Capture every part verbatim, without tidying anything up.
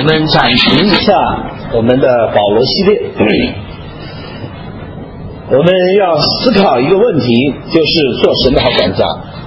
们暂停一下我们的保罗系列，我们要思考一个问题，就是做神的好管家。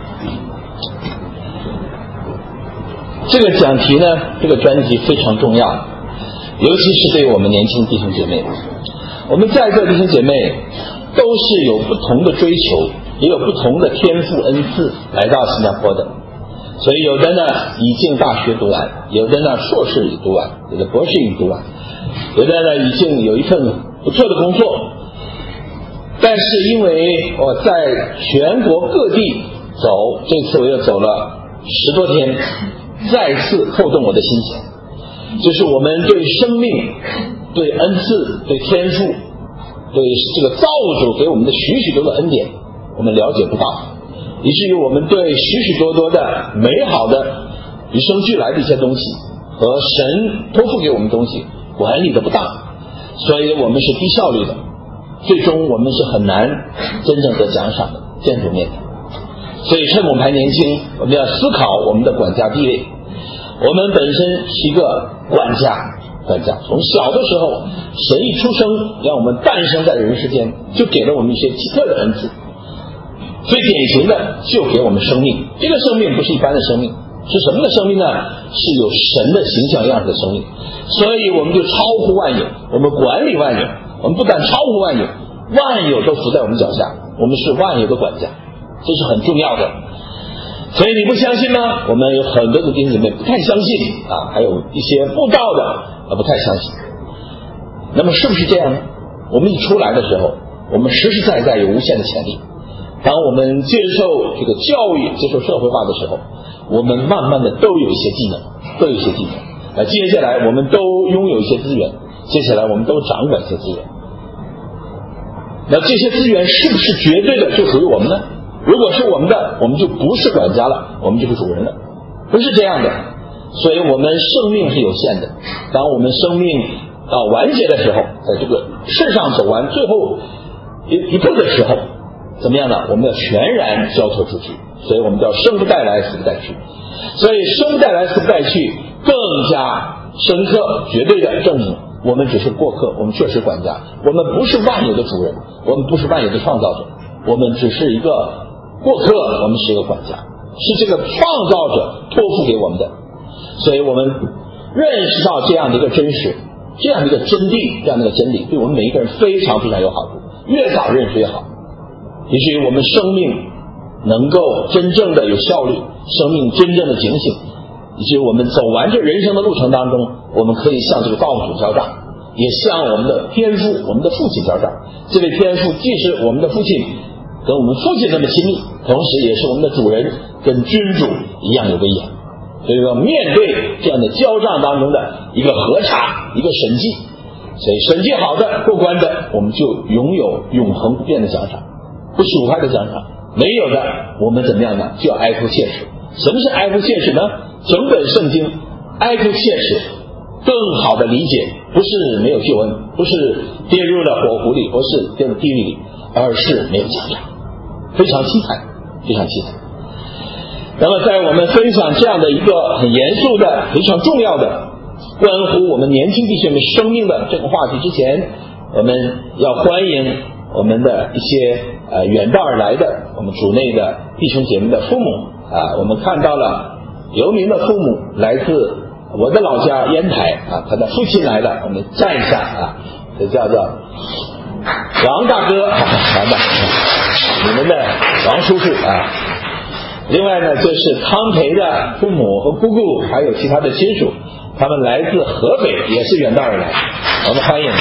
这个讲题呢，这个专题非常重要，尤其是对我们年轻弟兄姐妹。我们在座弟兄姐妹都是有不同的追求，也有不同的天赋恩赐来到新加坡的。所以有的呢已经大学读完，有的呢硕士已读完，有的博士已读完，有的呢已经有一份不错的工作。但是因为我在全国各地走，这次我又走了十多天，再次扣动我的心弦，就是我们对生命、对恩赐、对天赋、对这个造物主给我们的许许多多恩典，我们了解不到，以至于我们对许许多多的美好的与生俱来的一些东西和神托付给我们的东西管理的不当，所以我们是低效率的，最终我们是很难真正得奖赏的，见主面的。所以趁我们还年轻，我们要思考我们的管家地位。我们本身是一个管家，管家从小的时候，神一出生让我们诞生在人世间，就给了我们一些奇特的恩赐。最典型的就给我们生命，这个生命不是一般的生命，是什么的生命呢？是有神的形象样式的生命。所以我们就超乎万有，我们管理万有，我们不但超乎万有，万有都伏在我们脚下，我们是万有的管家，这是很重要的。所以你不相信吗？我们有很多的弟兄姐妹不太相信啊，还有一些布道的啊不太相信。那么是不是这样呢？我们一出来的时候，我们实实在在有无限的潜力。当我们接受这个教育、接受社会化的时候，我们慢慢的都有一些技能，都有一些技能。那接下来我们都拥有一些资源，接下来我们都掌管一些资源。那这些资源是不是绝对的就属于我们呢？如果是我们的，我们就不是管家了，我们就是主人了，不是这样的。所以我们生命是有限的，当我们生命到完结的时候，在这个世上走完最后一一步的时候，怎么样呢？我们要全然交托出去，所以我们叫生不带来，死不带去。所以生不带来，死不带去更加深刻绝对的证明我们只是过客，我们确实管家，我们不是万有的主人，我们不是万有的创造者，我们只是一个过客，我们是一个管家，是这个创造者托付给我们的。所以我们认识到这样的一个真实，这样的一个真谛，这样的一个真理，对我们每一个人非常非常有好处，越早认识越好，以至于我们生命能够真正的有效率，生命真正的警醒，以及我们走完这人生的路程当中，我们可以向这个造物主交账，也向我们的天父、我们的父亲交账。这位天父既是我们的父亲，跟我们父亲那么亲密，同时也是我们的主人，跟君主一样有威严。所以说面对这样的交账当中的一个核查，一个审计，所以审计好的过关的，我们就拥有永恒不变的奖赏，不朽坏的奖赏。没有的，我们怎么样呢？就要哀哭切齿。什么是哀哭切齿呢？整本圣经哀哭切齿更好的理解，不是没有救恩，不是跌入了火湖里，不是跌入地狱里，而是没有奖赏，非常凄惨，非常凄惨。那么在我们分享这样的一个很严肃的、非常重要的关乎我们年轻弟兄们生命的这个话题之前，我们要欢迎我们的一些呃远道而来的我们主内的弟兄姐妹的父母啊，我们看到了刘明的父母来自我的老家烟台啊，他的父亲来了，我们站一下啊，这叫做王大哥，王大哥，你们的王叔叔啊。另外呢，就是康培的父母和姑姑，还有其他的亲属，他们来自河北，也是远道而来，我们欢迎啊。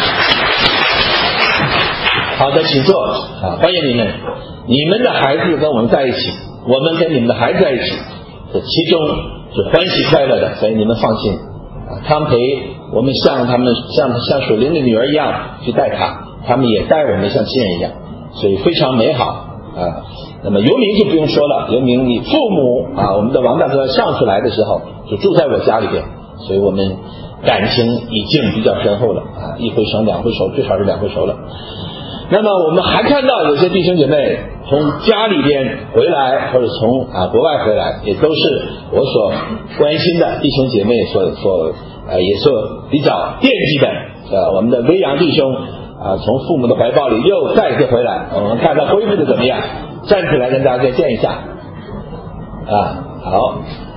好的，请坐啊，欢迎你们。你们的孩子跟我们在一起，我们跟你们的孩子在一起，这其中是欢喜快乐的，所以你们放心啊。康培，我们像他们像像属灵的女儿一样去带他，他们也带我们像亲人一样，所以非常美好啊。那么游民就不用说了，游民你父母啊，我们的王大哥上次来的时候就住在我家里边，所以我们感情已经比较深厚了啊，一回生两回熟，至少是两回熟了。那么我们还看到有些弟兄姐妹从家里边回来，或者从啊国外回来，也都是我所关心的弟兄姐妹所所呃也是比较惦记的，呃我们的威扬弟兄啊、呃、从父母的怀抱里又再次回来，我们看他恢复的怎么样，站起来跟大家再见一下啊，好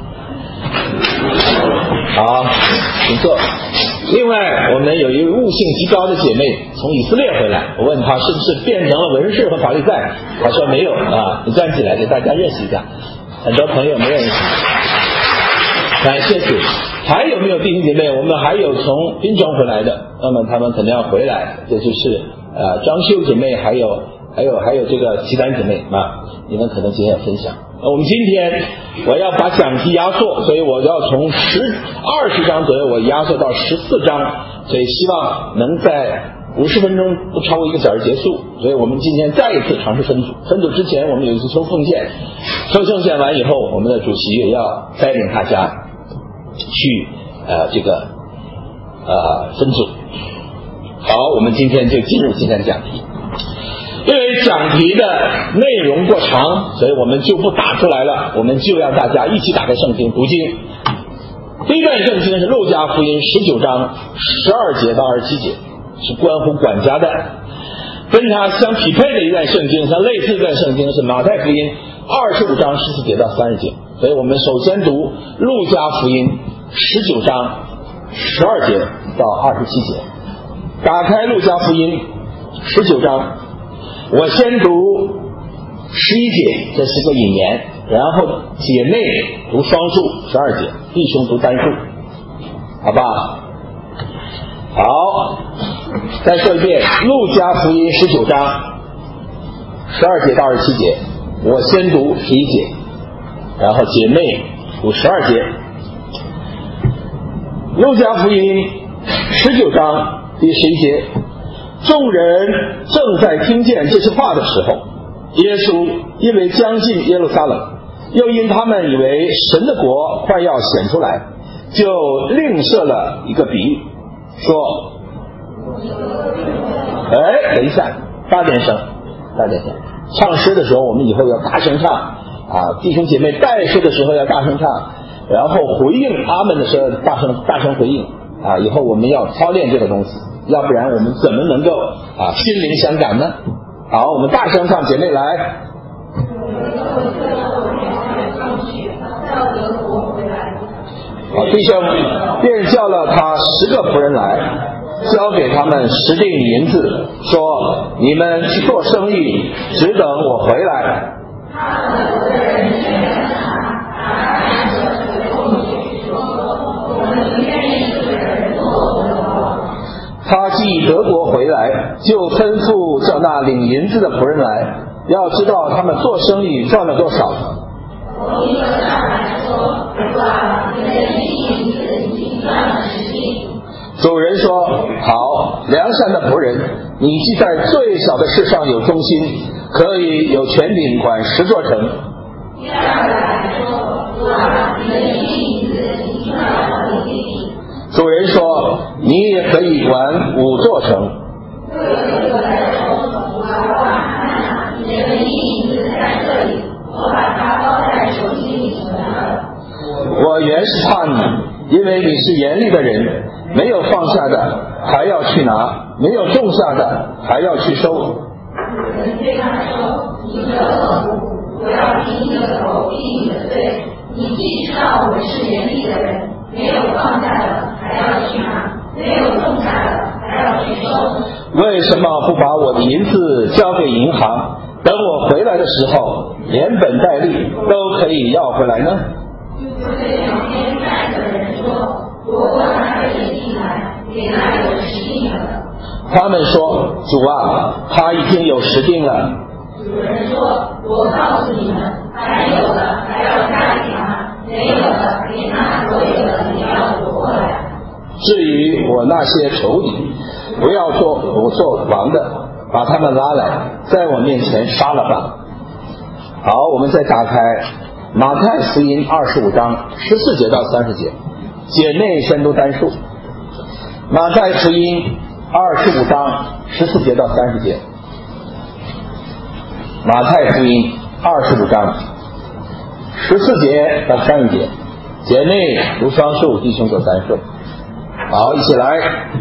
好请坐。另外我们有一位悟性极高的姐妹从以色列回来，我问她是不是变成了文士和法利赛，她说没有啊，你站起来给大家认识一下，很多朋友没认识，感谢主。还有没有弟兄姐妹？我们还有从滨州回来的，那么他们可能要回来，这就是呃张秀姐妹，还有还有还有这个齐丹姐妹啊，你们可能今天有分享。我们今天我要把讲题压缩，所以我要从十二十章左右我压缩到十四章，所以希望能在五十分钟不超过一个小时结束。所以我们今天再一次尝试分组，分组之前我们有一次抽奉献，抽奉献完以后，我们的主席也要带领大家去呃这个呃分组。好，我们今天就进入今天的讲题。因为讲题的内容过长，所以我们就不打出来了，我们就让大家一起打开圣经读经。第一段圣经是路加福音十九章十二节到二十七节，是关乎管家的。跟它相匹配的一段圣经，像类似的一段圣经是马太福音二十五章十四节到三十节。所以我们首先读路加福音十九章十二节到二十七节。打开路加福音十九章，我先读十一节，这是个引言，然后姐妹读双数十二节，弟兄读单数，好吧？好，再说一遍，路加福音十九章十二节到二十七节，我先读十一节，然后姐妹读十二节。路加福音十九章第十一节，众人正在听见这些话的时候，耶稣因为将近耶路撒冷，又因他们以为神的国快要显出来，就另设了一个比喻，说哎，等一下，大点声大点声，唱诗的时候我们以后要大声唱啊，弟兄姐妹带诗的时候要大声唱，然后回应阿们的时候大声大声回应啊，以后我们要操练这个东西，要不然我们怎么能够啊心灵相感呢？好，我们大声唱，姐妹来。好，弟兄便叫了他十个仆人来，交给他们十锭银子，说：你们去做生意，只等我回来。他既得国回来，就吩咐叫那领银子的仆人来，要知道他们做生意赚了多少。主人说：好，良善的仆人，你既在最小的事上有忠心，可以有权柄管十座城。主人说：你也可以管五座城。我原是怕你，因为你是严厉的人，没有放下的还要去拿，没有种下的还要去收。我要凭你的口定你的罪，你既知道我是严厉的人，没有放下的还要去拿，没有种下的还要去收。为什么不把我的银子交给银行，等我回来的时候连本带利都可以要回来呢？就对旁边站着的人说：我拿着银进来，给那有十锭的。他们说：主啊，他已经有十锭了。主人说：我告诉你们，还有的还要加给他，没有的给那所有的也要夺过来。至于我那些仇敌，不要做不做王的，把他们拉来，在我面前杀了吧。好，我们再打开马太福音二十五章十四节到三十节，姐妹先读单数。马太福音二十五章十四节到三十节。马太福音二十五章十四节到三十节，姐妹读双数，弟兄读单数。 好，一起来。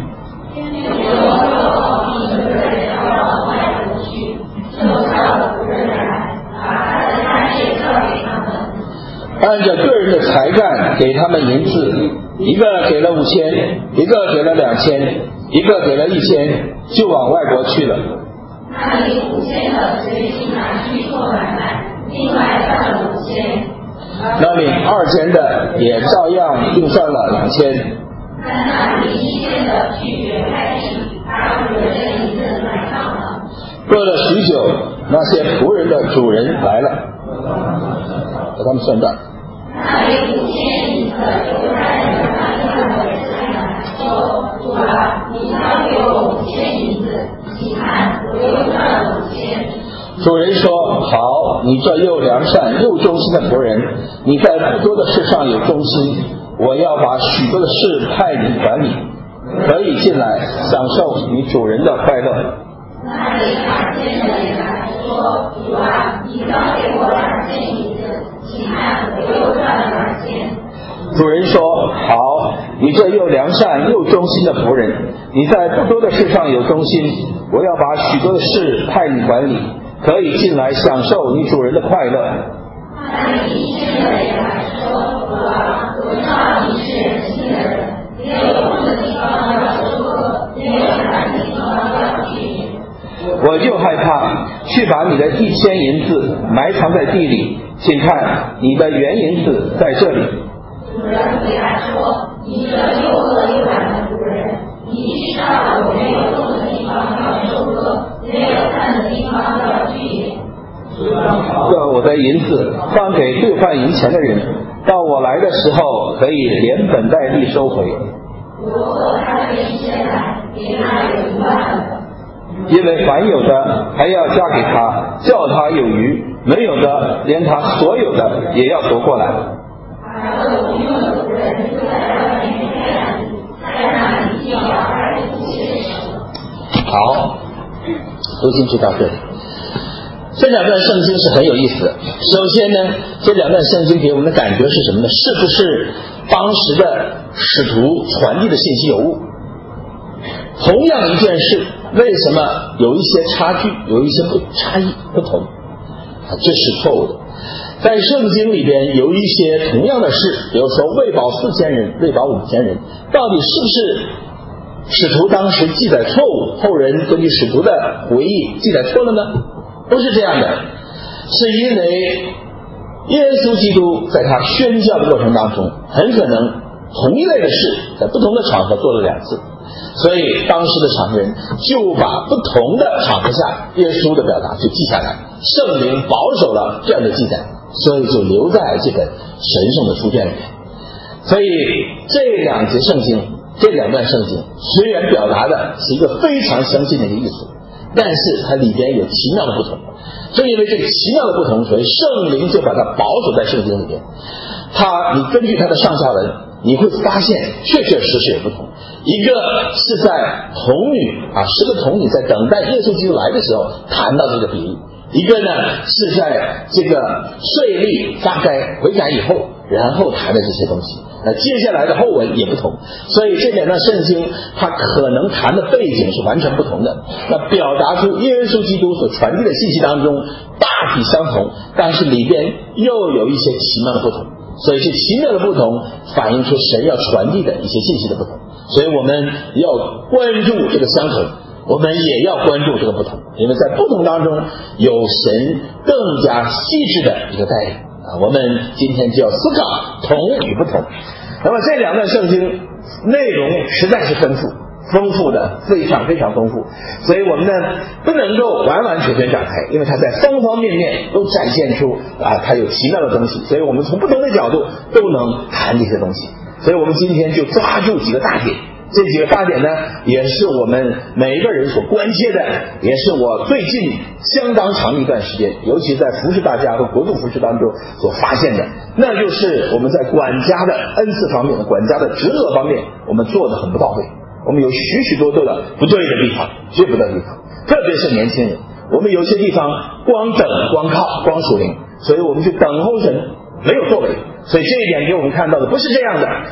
按照个人的才干给他们银子，一个给了五千，一个给了两千，一个给了一千，就往外国去了。 那领五千的随即拿去做买卖，另外赚了五千。 那领二千的也照样另算了两千。 但那领一千的拒绝开地，把主人的银子买上了。 过了许久，那些仆人的主人来了，给他们算账。 那领五千银子的犹太人把他们来了，说：“主啊，你交给我五千银子，你看我又赚了五千。” 主人说：“好，你这又良善又忠心的仆人，你在不多的事上有忠心，我要把许多的事派你管理，可以进来享受你主人的快乐。” 那领二千的也来说：“主啊，你交给我二千银子，你看我又赚了二千。” 主人说：“好，你这又良善又忠心的仆人，你在不多的事上有忠心，我要把许多的事派你管理，可以进来享受你主人的快乐。” 那领一千的也来说：“主啊，我知道你是仁心的人，也有种的地方要收割，也有烂的地方要避免。 我就害怕去把你的一千银子埋藏在地里，请看你的原银子在这里。” 主人回答说：“你这又恶又懒的仆人，你知道我没有种的地方要收割，也有烂的地方要避免。 这我的银子放给兑换银钱的人，到我来的时候可以连本带利收回。 如果他对一千来，给他有一万了。 因为凡有的还要加给他，叫他有余；没有的，连他所有的也要夺过来。” 而有不用的仆人就在外面黑暗里，在那里叫儿子切手。 好，读经就到这里。这两段圣经是很有意思的。首先呢，这两段圣经给我们的感觉是什么呢？是不是当时的使徒传递的信息有误？同样一件事，为什么有一些差距，有一些不差异不同？啊，这是错误的。在圣经里边有一些同样的事，比如说喂饱四千人，喂饱五千人，到底是不是使徒当时记载错误，后人根据使徒的回忆记载错了呢？不是这样的，是因为耶稣基督在他宣教的过程当中，很可能同一类的事在不同的场合做了两次，所以当时的场人就把不同的场合下耶稣的表达就记下来，圣灵保守了这样的记载，所以就留在这本神圣的书卷里面。所以这两节圣经，这两段圣经虽然表达的是一个非常相近的一个意思，但是它里边有奇妙的不同。正因为这个奇妙的不同，所以圣灵就把它保守在圣经里边。它，你根据它的上下文，你会发现确确实实有不同。一个是在童女啊，十个童女在等待耶稣基督来的时候谈到这个比喻，一个呢是在这个税吏发该悔改以后，然后谈的这些东西。那接下来的后文也不同，所以这两段圣经它可能谈的背景是完全不同的。那表达出耶稣基督所传递的信息当中大体相同，但是里边又有一些奇妙的不同。所以这奇妙的不同反映出神要传递的一些信息的不同。所以我们要关注这个相同，我们也要关注这个不同，因为在不同当中有神更加细致的一个带领啊。我们今天就要思考同与不同。那么这两段圣经内容实在是丰富丰富的非常非常丰富，所以我们呢不能够完完全全展开，因为它在方方面面都展现出啊它有奇妙的东西，所以我们从不同的角度都能谈这些东西。所以我们今天就抓住几个大点，这几个大点呢也是我们每一个人所关切的，也是我最近相当长一段时间，尤其在服侍大家和国度服侍当中所发现的，那就是我们在管家的恩赐方面，管家的职责方面我们做得很不到位，我们有许许多多的不对的地方，对不对的地方，特别是年轻人，我们有些地方光等光靠光属灵，所以我们去等候神没有作为，所以这一点给我们看到的不是这样的。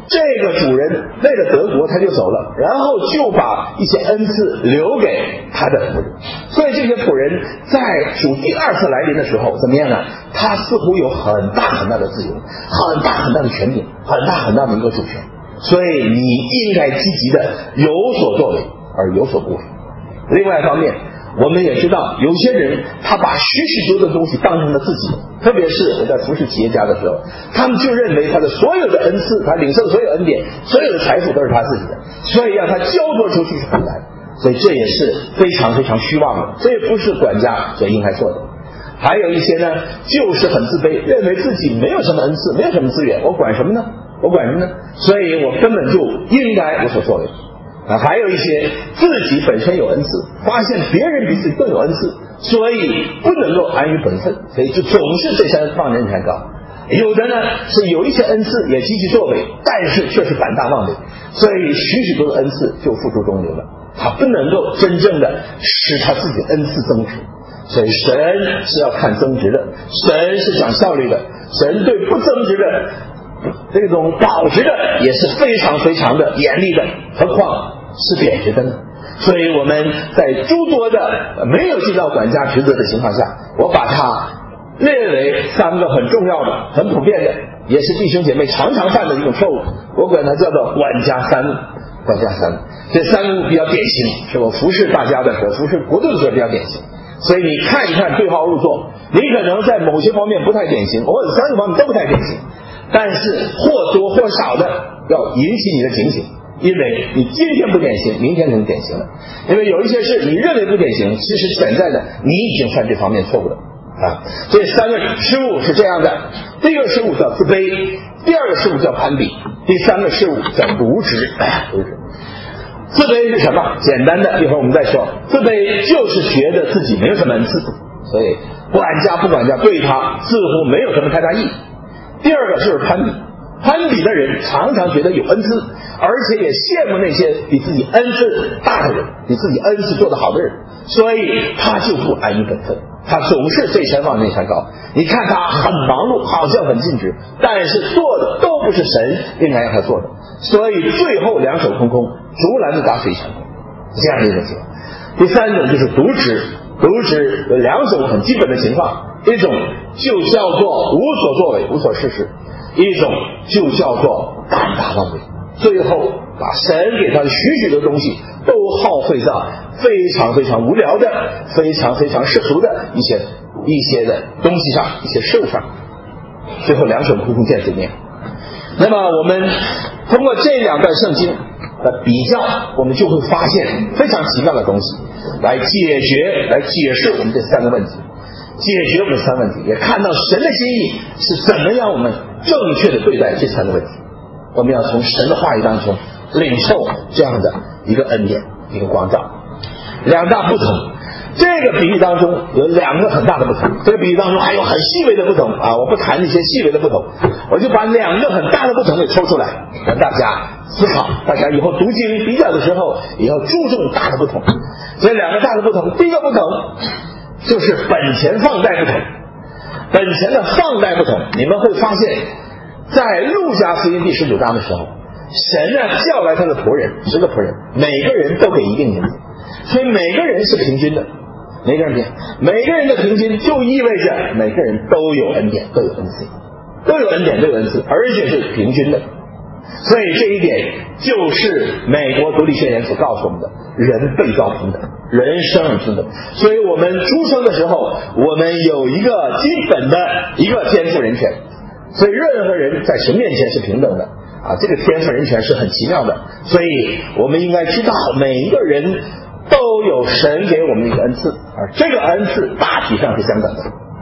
这个主人为了得国他就走了，然后就把一些恩赐留给他的仆人。所以这些仆人在主第二次来临的时候怎么样呢？他似乎有很大很大的自由，很大很大的权柄，很大很大的一个主权。所以你应该积极的有所作为而有所不为。另外一方面，我们也知道有些人他把许许多多的东西当成了自己，特别是我在服侍企业家的时候，他们就认为他的所有的恩赐，他领受的所有恩典，所有的财富都是他自己的，所以让他交托出去是很难，所以这也是非常非常虚妄的，这也不是管家所应该做的。还有一些呢，就是很自卑，认为自己没有什么恩赐，没有什么资源，我管什么呢？我管什么呢？所以我根本就应该有所作为。啊，还有一些自己本身有恩赐，发现别人比自己更有恩赐，所以不能够安于本分，所以就总是这山望人才高。有的呢是有一些恩赐也积极作为，但是却是胆大妄为，所以许许多的恩赐就付诸东流了，他不能够真正的使他自己的恩赐增值。所以神是要看增值的，神是讲效率的，神对不增值的这种保值的也是非常非常的严厉的，何况是贬值的呢？所以我们在诸多的没有尽到管家职责的情况下，我把它列为三个很重要的、很普遍的，也是弟兄姐妹常常犯的一种错误，我管它叫做管家三误。管家三误，这三误比较典型，是我服侍大家的时候，服侍国度的时候比较典型。所以你看一看对号入座，你可能在某些方面不太典型，或者三个方面都不太典型，但是或多或少的要引起你的警醒，因为你今天不典型，明天可能典型了。因为有一些事你认为不典型，其实潜在的你已经犯这方面错误了啊。这三个失误是这样的：第一个失误叫自卑，第二个失误叫攀比，第三个失误叫渎职。渎职自卑是什么？简单的，一会儿我们再说。自卑就是觉得自己没有什么恩赐，所以管家不管家对他似乎没有什么太大意义。第二个就是攀比，攀比的人常常觉得有恩赐，而且也羡慕那些比自己恩赐大的人，比自己恩赐做得好的人，所以他就不安于本分，他总是这山望那山高。你看他很忙碌，好像很尽职，但是做的都不是神应该让他做的，所以最后两手空空，竹篮子打水一场空，这样的一种情况。第三种就是渎职，渎职有两种很基本的情况，一种就叫做无所作为，无所事事，一种就叫做胆大妄为，最后把神给他的许许多东西都耗费在非常非常无聊的、非常非常世俗的一些一些的东西上，一些事物上，最后两手空空见水面。那么我们通过这两段圣经的比较，我们就会发现非常奇妙的东西，来解决、来解释我们这三个问题，解决我们三个问题，也看到神的心意是怎么样我们正确的对待这三个问题。我们要从神的话语当中领受这样的一个恩典，一个光照。两大不同，这个比喻当中有两个很大的不同，这个比喻当中还有很细微的不同啊！我不谈那些细微的不同，我就把两个很大的不同给抽出来，让大家思考，大家以后读经比较的时候也要注重大的不同。这两个大的不同，第一个不同就是本钱放贷不同。本钱的放贷不同，你们会发现在路加福音第十九章的时候，神呢叫来他的仆人，十个仆人，每个人都给一定银子，所以每个人是平均的，每个人平，每个人的平均就意味着每个人都有恩典，都有恩赐，都有恩典，都有恩赐，而且是平均的。所以这一点就是美国独立宣言所告诉我们的，人被造平等，人生而平等。所以我们出生的时候，我们有一个基本的一个天赋人权，所以任何人在神面前是平等的啊，这个天赋人权是很奇妙的。所以我们应该知道每一个人都有神给我们的一个恩赐，而这个恩赐大体上是相等的。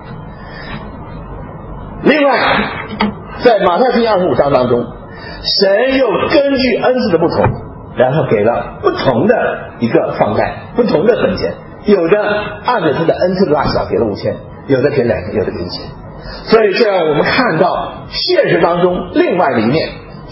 另外在马太福音二十五章当中，神又根据恩赐的不同，然后给了不同的一个放贷，不同的本钱，有的按照他的恩赐的大小给了五千，有的给两千，有的给一千。所以这样我们看到现实当中另外的一面，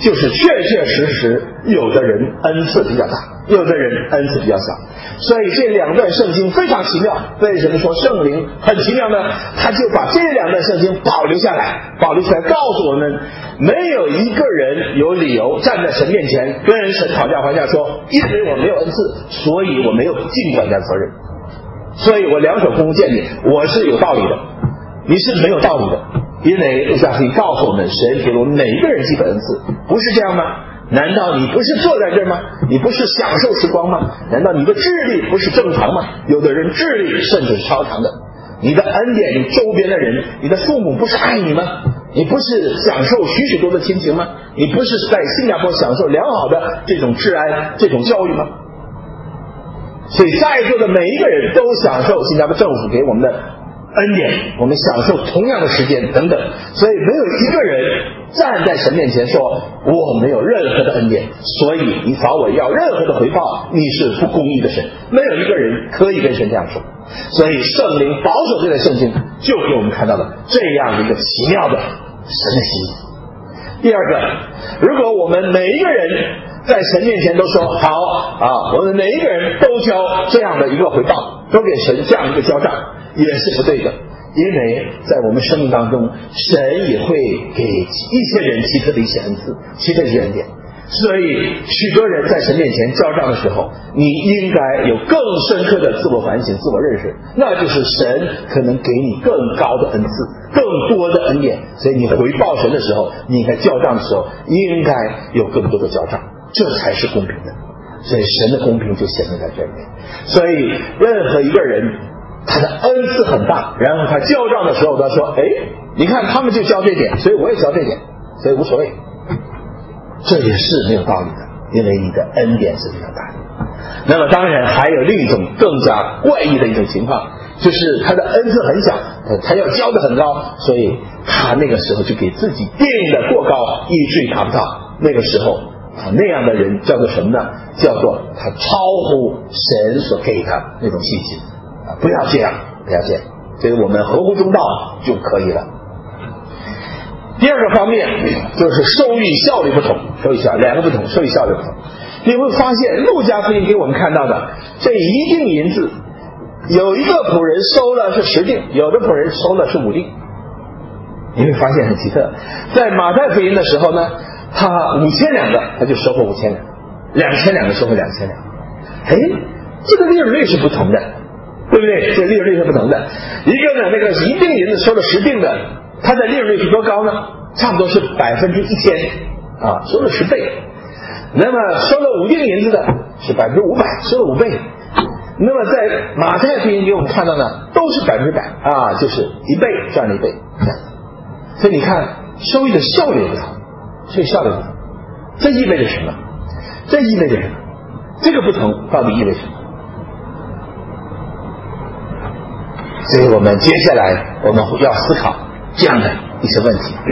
就是确确实实有的人恩赐比较大，有的人恩赐比较小。所以这两段圣经非常奇妙。为什么说圣灵很奇妙呢？他就把这两段圣经保留下来，保留下来告诉我们，没有一个人有理由站在神面前跟神讨价还价说，因为我没有恩赐，所以我没有尽管家责任，所以我两手空空见你，我是有道理的，你是没有道理的。因为路加福音告诉我们，神给我们每一个人基本恩赐，不是这样吗？难道你不是坐在这儿吗？你不是享受时光吗？难道你的智力不是正常吗？有的人智力甚至是超常的。你的恩典，你周边的人，你的父母不是爱你吗？你不是享受许许多的亲情吗？你不是在新加坡享受良好的这种治安、这种教育吗？所以在座的每一个人都享受新加坡政府给我们的恩典，我们享受同样的时间等等。所以没有一个人站在神面前说我没有任何的恩典，所以你找我要任何的回报，你是不公义的神。没有一个人可以跟神这样说。所以圣灵保守这段圣经，就给我们看到了这样的一个奇妙的神的心意。第二个，如果我们每一个人在神面前都说好啊，我们每一个人都交这样的一个回报，都给神这样一个交账，也是不对的。因为在我们生命当中，神也会给一些人奇特的一些恩赐，奇特的一些恩典。所以许多人在神面前交账的时候，你应该有更深刻的自我反省、自我认识，那就是神可能给你更高的恩赐，更多的恩典。所以你回报神的时候，你应该交账的时候，应该有更多的交账，这才是公平的。所以神的公平就显明在这里面。所以任何一个人他的恩赐很大，然后他交账的时候他说，哎，你看他们就交这点，所以我也交这点，所以无所谓。这也是没有道理的，因为你的恩典是非常大的。那么当然还有另一种更加怪异的一种情况，就是他的恩赐很小，他要交的很高，所以他那个时候就给自己定的过高，以至于达不到。那个时候啊，那样的人叫做什么呢？叫做他超乎神所给他那种信心啊！不要这样，不要这样，所以我们合乎中道就可以了。第二个方面就是收益效率不同，收益效两个不同，收益效率不同。你会发现路加福音给我们看到的这一锭银子，有一个仆人收了是十锭，有的仆人收了是五锭。你会发现很奇特，在马太福音的时候呢，他五千两的他就收获五千两，两千两的收获两千两。哎，这个利润率是不同的，对不对？这利润率是不同的。一个呢，那个一锭银子收了十锭的，它的利润率是多高呢？差不多是百分之一千啊，收了十倍。那么收了五锭银子的是百分之五百，收了五倍。那么在马太福音给我们看到呢，都是百分之百啊，就是一倍赚了一倍这样。所以你看收益的效率不同，收益效率不同，这意味着什么？这意味着什么？这个不同到底意味着什么？所以我们接下来我们要思考这样的一些问题。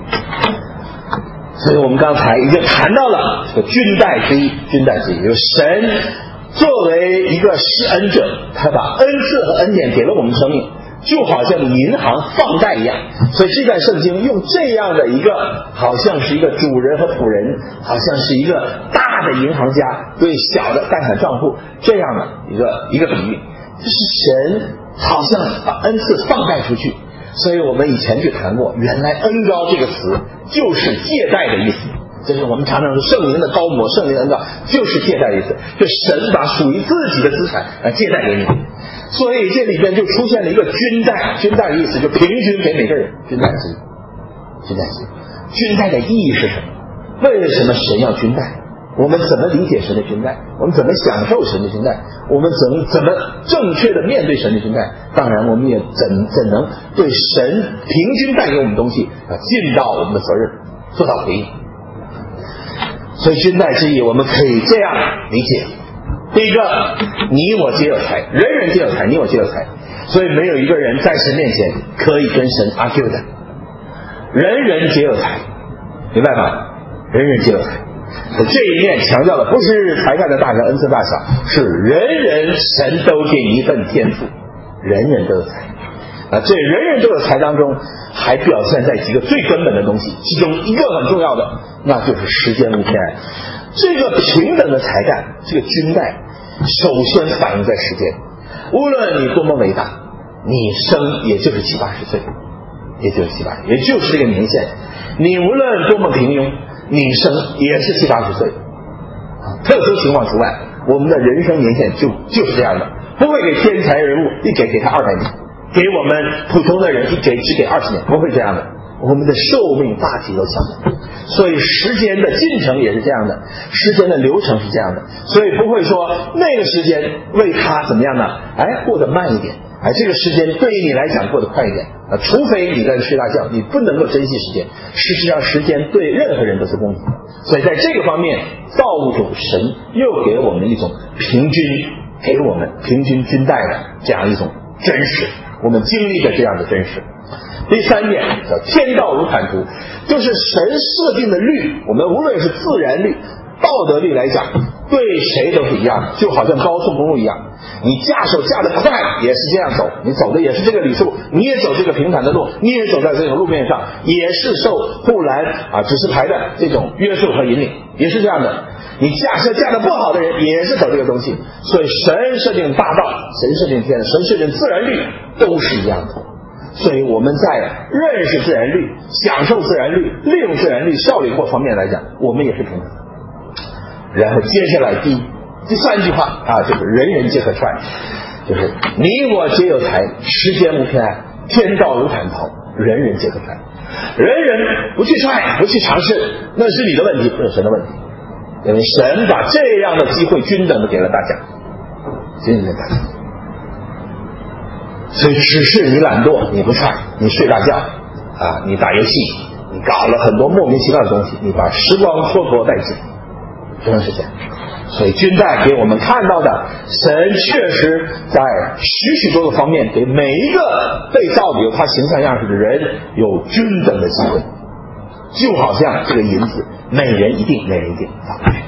所以我们刚才已经谈到了这个军代之一，军代之一就是神作为一个施恩者，他把恩赐和恩典给了我们生命，就好像银行放贷一样。所以这段圣经用这样的一个好像是一个主人和仆人，好像是一个大的银行家对小的贷款账户这样的一个一个比喻，就是神好像把恩赐放贷出去。所以我们以前就谈过，原来恩膏这个词就是借贷的意思，就是我们常常说圣灵的膏抹，圣灵的恩膏就是借贷的意思，就神把属于自己的资产来借贷给你。所以这里边就出现了一个均贷，均贷的意思就平均给每个人，均贷制，均贷制。均贷的意义是什么？为什么神要均贷？我们怎么理解神的均贷？我们怎么享受神的均贷？我们怎么怎么正确的面对神的均贷？当然我们也怎怎能对神平均带给我们东西啊尽到我们的责任，做到回应。所以均贷之意我们可以这样理解：第一个，你我皆有财，人人皆有财，你我皆有财，所以没有一个人在神面前可以跟神 argue 的，人人皆有财，明白吗？人人皆有财。这一面强调的不是才干的大小、恩赐大小，是人人神都给你一份天赋，人人都有财啊。这人人都有财当中， 还表现在几个最根本的东西，其中一个很重要的，那就是时间无偏爱。这个平等的才干，这个均代，首先反映在时间。无论你多么伟大，你生也就是七八十岁，也就是七八十，也就是这个年限。你无论多么平庸，你生也是七八十岁。特殊情况除外，我们的人生年限就就是这样的，不会给天才人物一给给他二百年，给我们普通的人一给只给二十年，不会这样的。我们的寿命大体都相同，所以时间的进程也是这样的，时间的流程是这样的，所以不会说那个时间为他怎么样呢？哎，过得慢一点，哎，这个时间对于你来讲过得快一点啊，除非你在睡大觉，你不能够珍惜时间。事实上，时间对任何人都是公平的，所以在这个方面，造物主神又给我们一种平均，给我们平均均代的这样一种真实，我们经历的这样的真实。第三点叫天道如坦途，就是神设定的律，我们无论是自然律、道德律来讲，对谁都是一样的，就好像高速公路一样，你驾手驾得快也是这样走，你走的也是这个里数，你也走这个平坦的路，你也走在这种路面上，也是受护栏啊指示牌的这种约束和引领，也是这样的。你驾车驾得不好的人也是走这个东西，所以神设定大道，神设定天，神设定自然律都是一样的。所以我们在认识自然律、享受自然律、利用自然律效率各方面来讲，我们也是平等的。然后接下来第第三句话啊，就是人人皆可揣，就是你我皆有才，时间无偏爱，天道如坦途，人人皆可揣。人人不去揣，不去尝试，那是你的问题，不是神的问题。因为神把这样的机会均等的给了大家，均等的大家。所以只是你懒惰，你不揣，你睡大觉啊，你打游戏，你搞了很多莫名其妙的东西，你把时光蹉跎殆尽，只能是这样。所以均代给我们看到的，神确实在许许多个方面给每一个被造的有他形象样式的人有均等的机会，就好像这个银子，每人一定，每人一定发不去。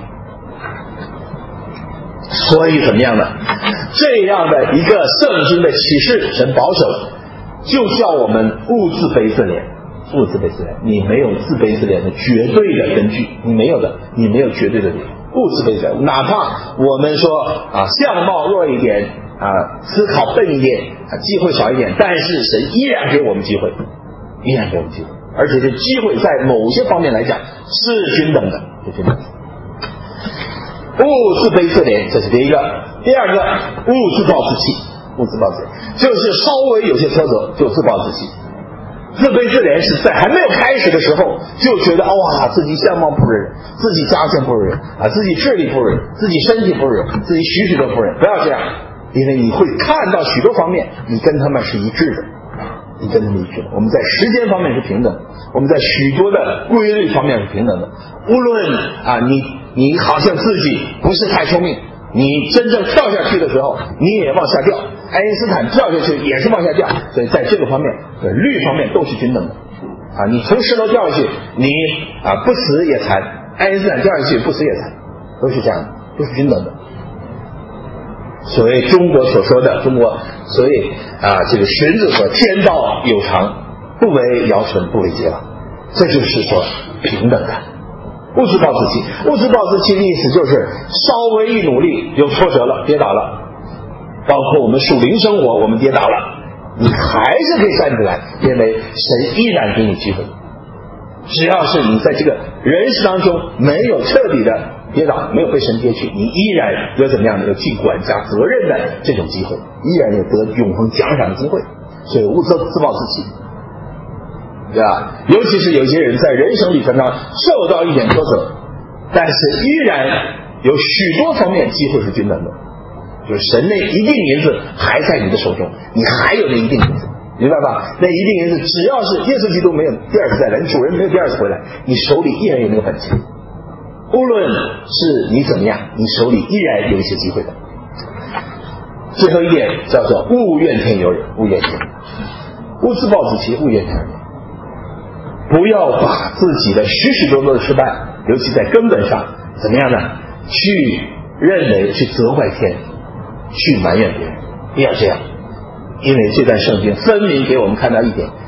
所以怎么样呢？这样的一个圣经的启示，神保守，就叫我们勿自卑自怜，勿自卑自怜。你没有自卑自怜的绝对的根据，你没有的，你没有绝对的理由。勿自卑自怜，哪怕我们说啊相貌弱一点啊，思考笨一点啊，机会少一点，但是神依然给我们机会，依然给我们机会，而且这机会在某些方面来讲是均等的，是均等的。勿自卑自怜，这是第一个。第二个，勿自暴自弃，勿自暴自弃，就是稍微有些挫折就自暴自弃。自卑自怜是在还没有开始的时候就觉得哇，自己相貌不如人，自己家境不如人啊，自己智力不如人，自己身体不如人，自己许许多不如人。不要这样，因为你会看到许多方面你跟他们是一致的，你跟他们一致的。我们在时间方面是平等的，我们在许多的规律方面是平等的。无论啊，你你好像自己不是太聪明，你真正跳下去的时候你也往下掉，爱因斯坦跳下去也是往下掉，所以在这个方面在律方面都是均等的啊。你从石头掉下去，你啊不死也残，爱因斯坦掉下去不死也残，都是这样的，都是均等的。所谓中国所说的，中国所谓啊这个荀子说天道有常，不为尧舜，不为桀郎，这就是说平等的。勿自暴自弃，勿自暴自弃的意思就是稍微一努力有挫折了，跌倒了，包括我们属灵生活，我们跌倒了，你还是可以站起来，因为神依然给你机会。只要是你在这个人世当中没有彻底的跌倒，没有被神跌去，你依然有怎么样的有尽管家责任的这种机会，依然有得永恒奖赏的机会。所以勿自自暴自弃，对吧？尤其是有些人在人生旅程上受到一点挫折，但是依然有许多方面机会是均等的，就是神那一定银子还在你的手中，你还有那一定银子，明白吧？那一定银子只要是耶稣基督没有第二次再来，你主人没有第二次回来，你手里依然有那个本钱，无论是你怎么样，你手里依然有一些机会的。最后一点叫做勿怨天尤人，勿怨天，勿自暴自弃，勿怨天尤人。不要把自己的许许多多的失败，尤其在根本上怎么样呢？去认为去责怪天，去埋怨别人，不要这样。因为这段圣经分明给我们看到一点，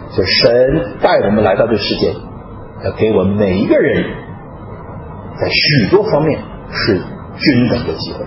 就神带我们来到这世界，要给我们每一个人在许多方面是均等的机会。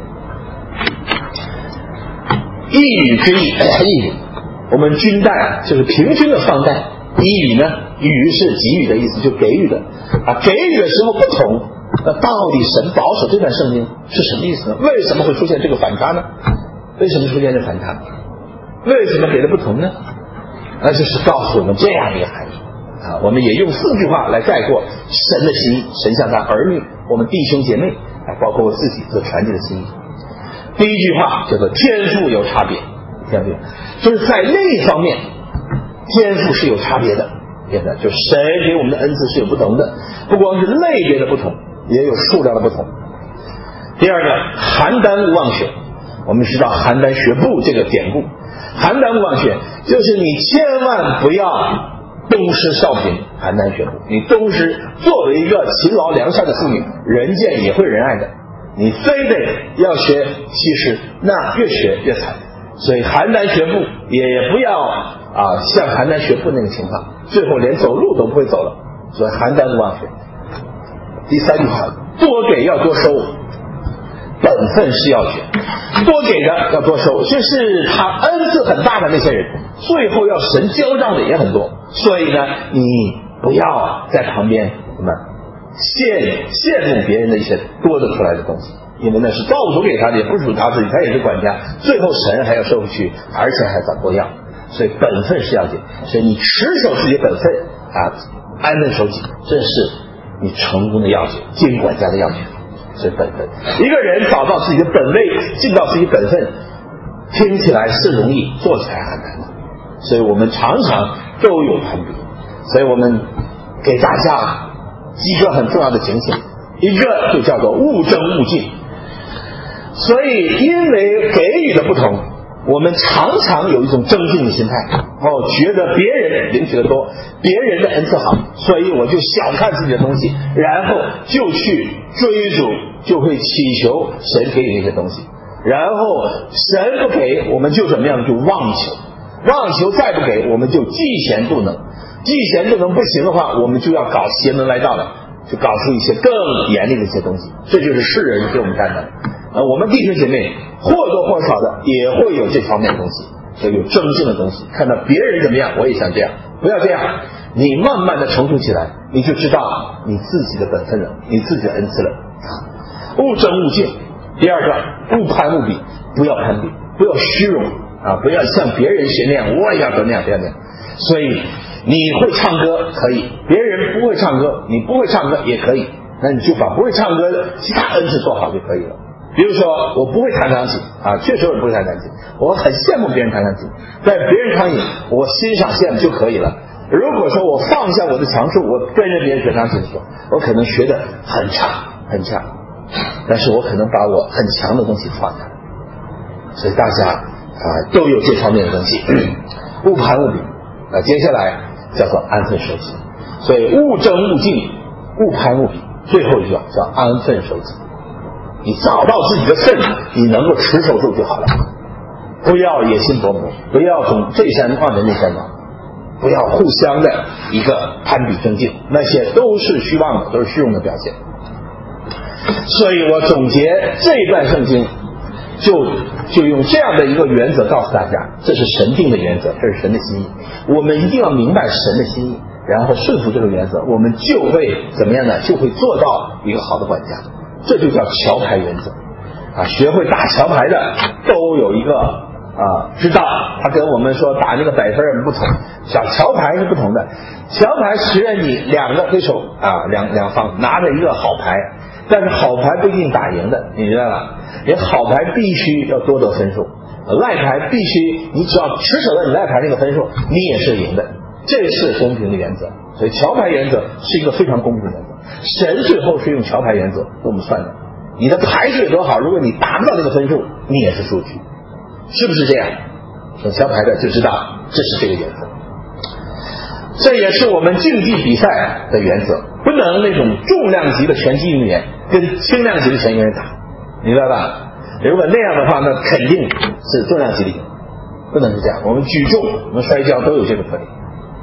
一语之意，一语，我们均带就是平均的放贷，一语呢，语是给予的意思，就给予的啊，给予的时候不同，那到底神保守这段圣经是什么意思呢？为什么会出现这个反差呢？为什么出现这反差？为什么给的不同呢？那就是告诉我们这样一个含义啊，我们也用四句话来概括神的心意，神向他儿女，我们弟兄姐妹啊，包括我自己所传递的心意。第一句话叫做天赋有差别，天赋就是在另一方面，天赋是有差别的，现在就是神给我们的恩赐是有不同的，不光是类别的不同，也有数量的不同。第二个，邯郸勿忘选，我们知道邯郸学步这个典故，邯郸勿忘选就是你千万不要东施效颦，邯郸学步，你东施作为一个勤劳良善的妇女，人见也会仁爱的，你非得要学，其实那越学越惨。所以邯郸学步也不要啊像邯郸学步那个情况，最后连走路都不会走了。所以邯郸勿忘学。第三句话，多给要多收，本分是要学，多给的要多收，就是他恩赐很大的那些人，最后要神交账的也很多。所以呢，你不要在旁边什么羡羡慕别人的一些多得出来的东西，因为那是造物主给他的，也不属他自己，他也是管家，最后神还要收回去，而且还找多样。所以本分是要紧，所以你持守自己的本分啊，安分守己，这是你成功的要诀，尽管家的要诀。所以本分，一个人找到自己的本位，尽到自己本分，听起来是容易，做起来很难的。所以我们常常都有攀比，所以我们给大家几个很重要的警醒，一个就叫做勿争勿竞。所以因为给予的不同，我们常常有一种争竞的心态，哦，觉得别人领取的多，别人的恩赐好，所以我就小看自己的东西，然后就去追逐，就会祈求神给予那些东西，然后神不给，我们就怎么样，就妄求，妄求再不给，我们就嫉贤妒能，嫉贤妒能不行的话，我们就要搞邪门歪道了，就搞出一些更严厉的一些东西。这就是世人给我们看的。呃，我们弟兄姐妹或多或少的也会有这方面的东西，所以有争竞的东西，看到别人怎么样我也想这样，不要这样，你慢慢的成熟起来，你就知道你自己的本分了，你自己的恩赐了。勿争勿竞。第二个，勿攀勿比，不要攀比，不要虚荣啊，不要像别人学那样，我也要得那样，不要那样。所以你会唱歌可以，别人不会唱歌，你不会唱歌也可以，那你就把不会唱歌的其他恩赐做好就可以了。比如说我不会弹钢琴啊，确实我不会弹钢琴，我很羡慕别人弹钢琴，在别人弹琴我欣赏羡慕就可以了。如果说我放下我的长处，我跟着别人学钢琴的时候，我可能学得很差很差，但是我可能把我很强的东西放下。所以大家啊都有这方面的东西，勿攀勿比啊。接下来叫做安分守己，所以勿争勿竞，勿攀勿比，最后一句叫安分守己。你找到自己的分，你能够持守住就好了，不要野心勃勃，不要从这山望着那山望，不要互相的一个攀比争竞，那些都是虚妄的，都是虚荣的表现。所以我总结这一段圣经，就就用这样的一个原则告诉大家，这是神定的原则，这是神的心意，我们一定要明白神的心意，然后顺服这个原则，我们就会怎么样呢？就会做到一个好的管家。这就叫桥牌原则啊！学会打桥牌的都有一个啊，知道他跟我们说打那个百分不同，小桥牌是不同的。桥牌虽然你两个对手啊，两两方拿着一个好牌，但是好牌不一定打赢的，你知道吧？你好牌必须要多得分数，赖牌必须你只要持守了你赖牌那个分数，你也是赢的，这是公平的原则。所以桥牌原则是一个非常公平的原则。神最后是用桥牌原则给我们算的，你的牌是有多好，如果你达不到这个分数，你也是数据，是不是这样？懂桥牌的就知道这是这个原则。这也是我们竞技比赛的原则，不能那种重量级的拳击运动员跟轻量级的拳击运动员打，明白吧？如果那样的话，那肯定是重量级的赢，不能是这样。我们举重我们摔跤都有这个特点，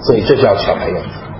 所以这叫巧来用。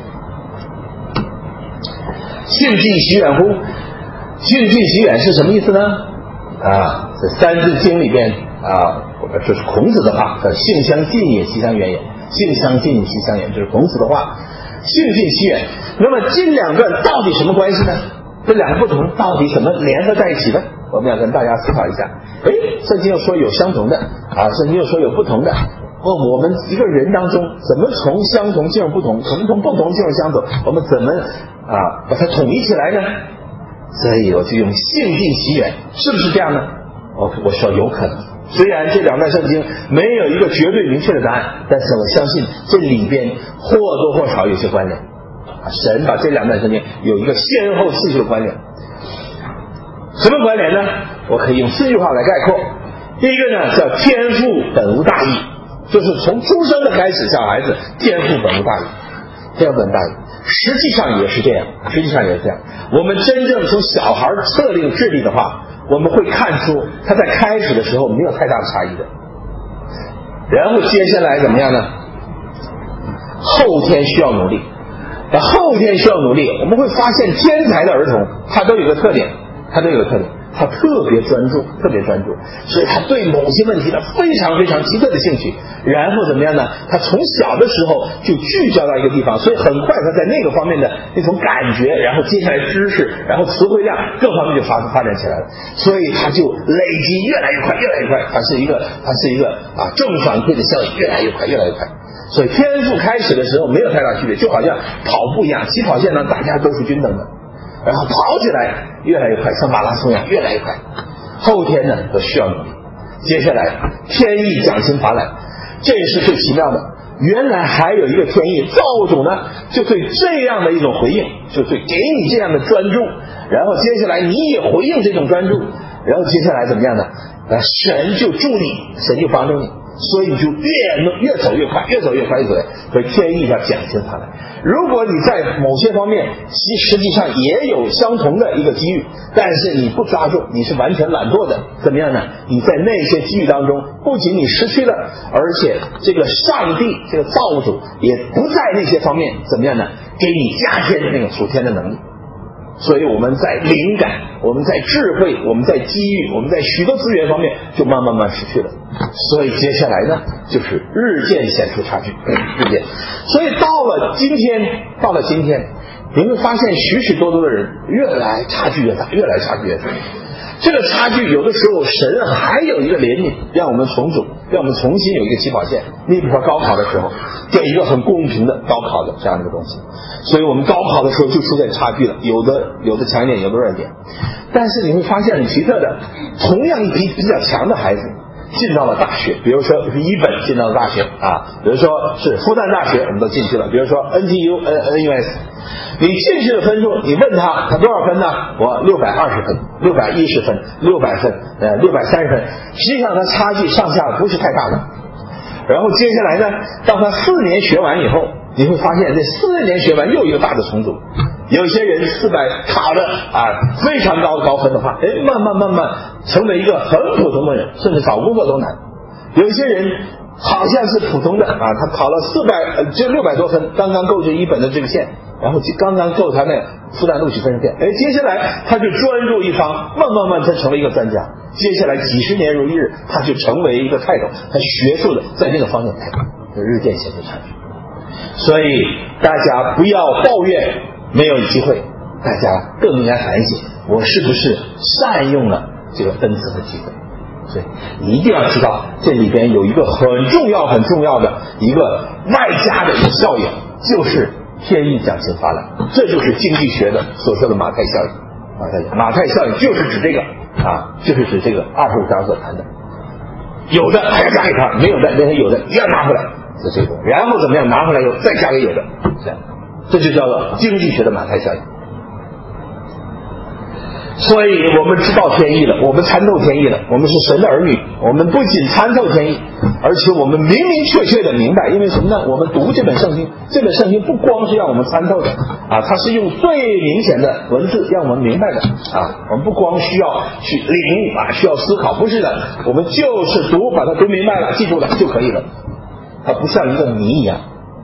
性尽习远乎？性尽习远是什么意思呢？啊，这三字经里边啊，这是孔子的话，叫性相近也，习相远也。性相近也，习相远，这是孔子的话。性尽习远，那么近两个到底什么关系呢？这两个不同到底怎么联合在一起呢？我们要跟大家思考一下。哎，圣经又说有相同的啊，圣经又说有不同的。哦，我们一个人当中怎么从相同进入不同，怎么从不同进入相同？我们怎么啊把它统一起来呢？所以我就用性尽习远，是不是这样呢？我我说有可能。虽然这两段圣经没有一个绝对明确的答案，但是我相信这里边或多或少有些关联。神把这两段圣经有一个先后次序的关联。什么关联呢？我可以用四句话来概括。第一个呢叫天父本无大义，就是从出生的开始，小孩子天父本无大义，天父本无大义。实际上也是这样，实际上也是这样。我们真正从小孩测定智力的话，我们会看出他在开始的时候没有太大的差异的。然后接下来怎么样呢？后天需要努力，那后天需要努力，我们会发现天才的儿童他都有个特点，他都有个特点，他特别专注，特别专注，所以他对某些问题呢非常非常奇特的兴趣。然后怎么样呢？他从小的时候就聚焦到一个地方，所以很快他在那个方面的那种感觉，然后接下来知识，然后词汇量各方面就发发展起来了。所以他就累积越来越快，越来越快，它是一个它是一个啊正反馈的效应，越来越快，越来越快。所以天赋开始的时候没有太大区别，就好像跑步一样，起跑线上大家都是均等的，然后跑起来越来越快，像马拉松一样越来越快。后天呢都需要努力。接下来天意讲心法览，这也是最奇妙的。原来还有一个天意，造物主呢就对这样的一种回应，就对给你这样的专注，然后接下来你也回应这种专注，然后接下来怎么样呢？神就助你，神就帮助你，所以你就越越走越快，越走越快，越走越快。所以天意叫讲心法来。如果你在某些方面其实际上也有相同的一个机遇，但是你不抓住，你是完全懒惰的，怎么样呢？你在那些机遇当中，不仅你失去了，而且这个上帝这个造物主也不在那些方面怎么样呢？给你加添那个属天的能力。所以我们在灵感，我们在智慧，我们在机遇，我们在许多资源方面就慢慢慢失去了。所以接下来呢就是日渐显出差距，日渐。所以到了今天到了今天你会发现许许多多的人越来差距越大，越来差距越大。这个差距有的时候神还有一个怜悯，让我们重组，让我们重新有一个起跑线。你比如说高考的时候给一个很公平的高考的这样的一个东西，所以我们高考的时候就出现差距了，有的有的强一点，有的弱一点。但是你会发现很奇特的，同样一批比较强的孩子进到了大学，比如说一本进到了大学啊，比如说是复旦大学我们都进去了，比如说 N T U N U S， 你进去的分数你问他他多少分呢？我六百二十分，六百一十分，六百分，呃六百三十分，实际上他差距上下不是太大的。然后接下来呢，当他四年学完以后，你会发现这四年学完又一个大的重组。有些人四百考的啊非常高的高分的话，哎，慢慢慢慢成为一个很普通的人，甚至找工作都难。有一些人好像是普通的啊，他考了四百呃就六百多分，刚刚够这一本的这个线，然后刚刚够他那复旦录取分数线。哎，接下来他就专注一方，慢慢慢他成为一个专家。接下来几十年如一日，他就成为一个泰斗，他学术的在这个方面日渐显出差距。所以大家不要抱怨没有机会，大家更应该反省，我是不是善用了这个恩赐的机会。所以一定要知道这里边有一个很重要很重要的一个外加的一个效应，就是天意讲心法览，这就是经济学的所说的马太效应。马太马太效应就是指这个啊，就是指这个二十五章所谈的，有的还要加给他，没有的那些有的一样拿回来，是这个，然后怎么样拿回来以后再加给有的，这样，这就叫做经济学的马太效应。所以我们知道天意了，我们参透天意了，我们是神的儿女，我们不仅参透天意，而且我们明明确确的明白，因为什么呢？我们读这本圣经，这本圣经不光是让我们参透的啊，它是用最明显的文字让我们明白的啊，我们不光需要去领悟啊，需要思考，不是的，我们就是读，把它读明白了，记住了就可以了。它不像一个谜一样，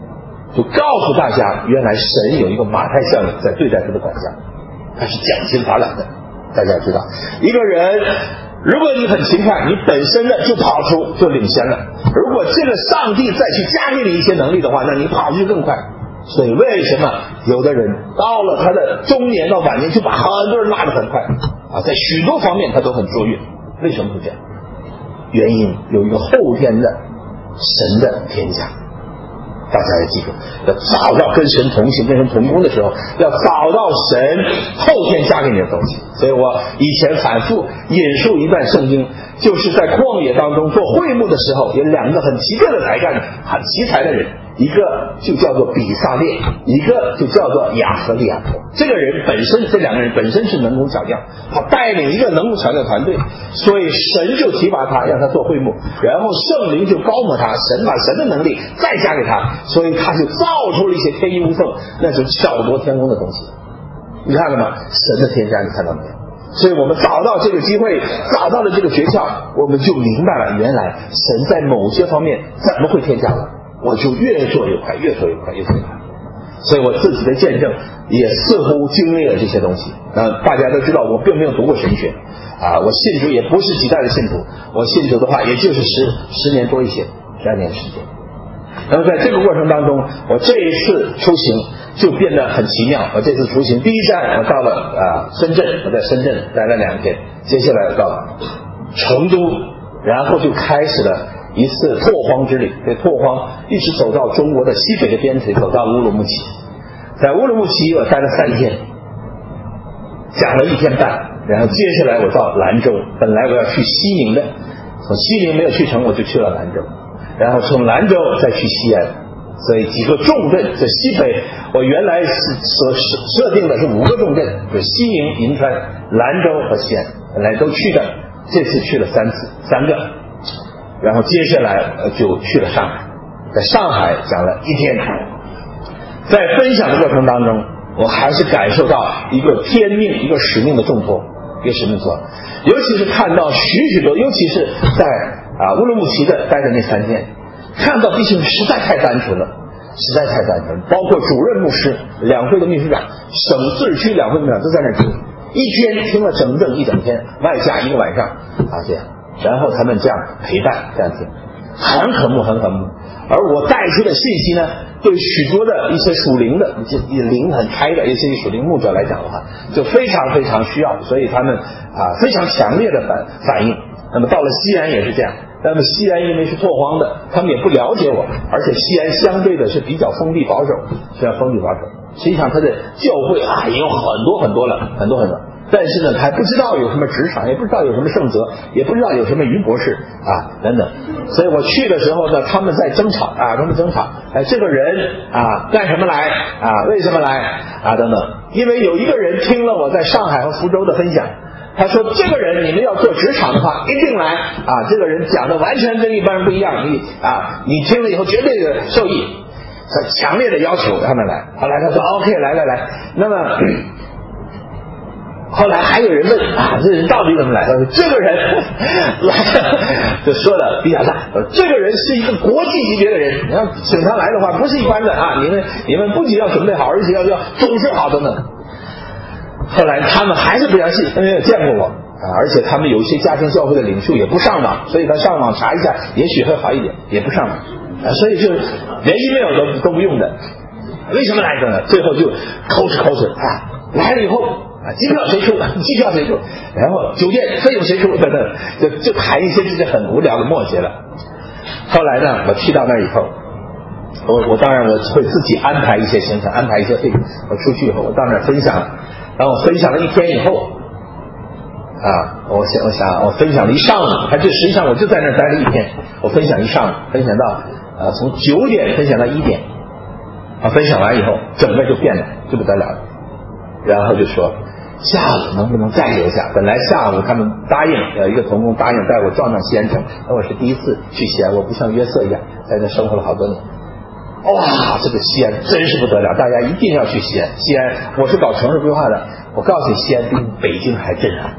就告诉大家，原来神有一个马太效应在对待他的管家，他是奖金罚懒的。大家知道，一个人如果你很勤快，你本身呢就跑出就领先了。如果这个上帝再去加给你一些能力的话，那你跑出去更快。所以为什么有的人到了他的中年到晚年就把很多人拉得很快啊，在许多方面他都很卓越。为什么会这样？原因有一个后天的神的天下。大家要记住，要找到跟神同行跟神同工的时候，要找到神后天加给你的东西。所以我以前反复引述一段圣经，就是在旷野当中做会幕的时候，有两个很奇特的才干很奇才的人，一个就叫做比撒列，一个就叫做亚和利亚伯。这个人本身，这两个人本身是能工巧匠，他带领一个能工巧匠团队，所以神就提拔他，让他做会幕，然后圣灵就高摩他，神把神的能力再加给他，所以他就造出了一些天衣无缝，那是巧夺天工的东西。你看了吗？神的天下，你看到没有？所以我们找到这个机会，找到了这个诀窍，我们就明白了，原来神在某些方面怎么会添加我，我就越做越快，越做越快，越做越快。所以我自己的见证也似乎经历了这些东西。呃，大家都知道我并没有读过神学啊，我信主也不是几代的信徒，我信主的话也就是十十年多一些，十二年时间。那么在这个过程当中，我这一次出行就变得很奇妙。我这次出行第一站我到了啊深圳，我在深圳待了两天，接下来到成都，然后就开始了一次拓荒之旅。这拓荒一直走到中国的西北的边陲，走到乌鲁木齐。在乌鲁木齐我待了三天，讲了一天半，然后接下来我到兰州，本来我要去西宁的，从西宁没有去成，我就去了兰州，然后从兰州再去西安。所以几个重镇，这西北我原来是所设定的是五个重镇，就是西宁、银川、兰州和西安，本来都去的，这次去了三次，三个。然后接下来就去了上海，在上海讲了一天。在分享的过程当中，我还是感受到一个天命、一个使命的重托，一个使命作，尤其是看到许许多，尤其是在啊乌鲁木齐的待的那三天，看到弟兄实在太单纯了，实在太单纯，包括主任牧师、两会的秘书长、省自治区两会秘书长都在那听，一天听了整整一整天，外加一个晚上啊这样，然后他们这样陪伴这样听，很渴慕，很渴慕。而我带出的信息呢，对许多的一些属灵的、一些灵很开的一些属灵牧者来讲的话，就非常非常需要，所以他们啊非常强烈的反反应。那么到了西安也是这样。那么西安因为是拓荒的，他们也不了解我，而且西安相对的是比较封闭保守，比较封闭保守。实际上他的教会啊也有很多很多了，很多很多，但是呢，他还不知道有什么职场，也不知道有什么圣哲，也不知道有什么于博士啊等等。所以我去的时候呢，他们在争吵啊，他们争吵，哎，这个人啊干什么来啊？为什么来啊？等等。因为有一个人听了我在上海和福州的分享。他说这个人你们要做职场的话一定来啊！这个人讲的完全跟一般人不一样，你啊你听了以后绝对的受益，很强烈的要求他们来。后来他说 OK 来来来，那么后来还有人问啊这人到底怎么来？他说这个人来就说的比较大，这个人是一个国际级别的人，你要请他来的话不是一般的啊！你们你们不仅要准备好，而且要要总是好等等。后来他们还是不相信，因为没有见过我啊，而且他们有一些家庭教会的领袖也不上网，所以他上网查一下也许会好一点，也不上网啊，所以就连 email 都都不用的。为什么来着呢？最后就口齿口齿啊，来了以后啊，机票谁出？机票谁出？然后酒店费用谁出？等等，就就谈一些这些很无聊的末节了。后来呢，我去到那以后。我我当然我会自己安排一些行程，安排一些费用。我出去以后，我到那儿分享，然后我分享了一天以后，啊，我想我想我分享了一上午，还就实际上我就在那儿待了一天，我分享一上午，分享到呃从九点分享到一点，啊，分享完以后，整个就变了，就不得了了，然后就说下午能不能再留下？本来下午他们答应，有一个同工答应带我撞上西安城，那我是第一次去西安，我不像约瑟一样在那生活了好多年。哇，这个西安真是不得了，大家一定要去西安。西安，我是搞城市规划的，我告诉你，西安比北京还震撼，还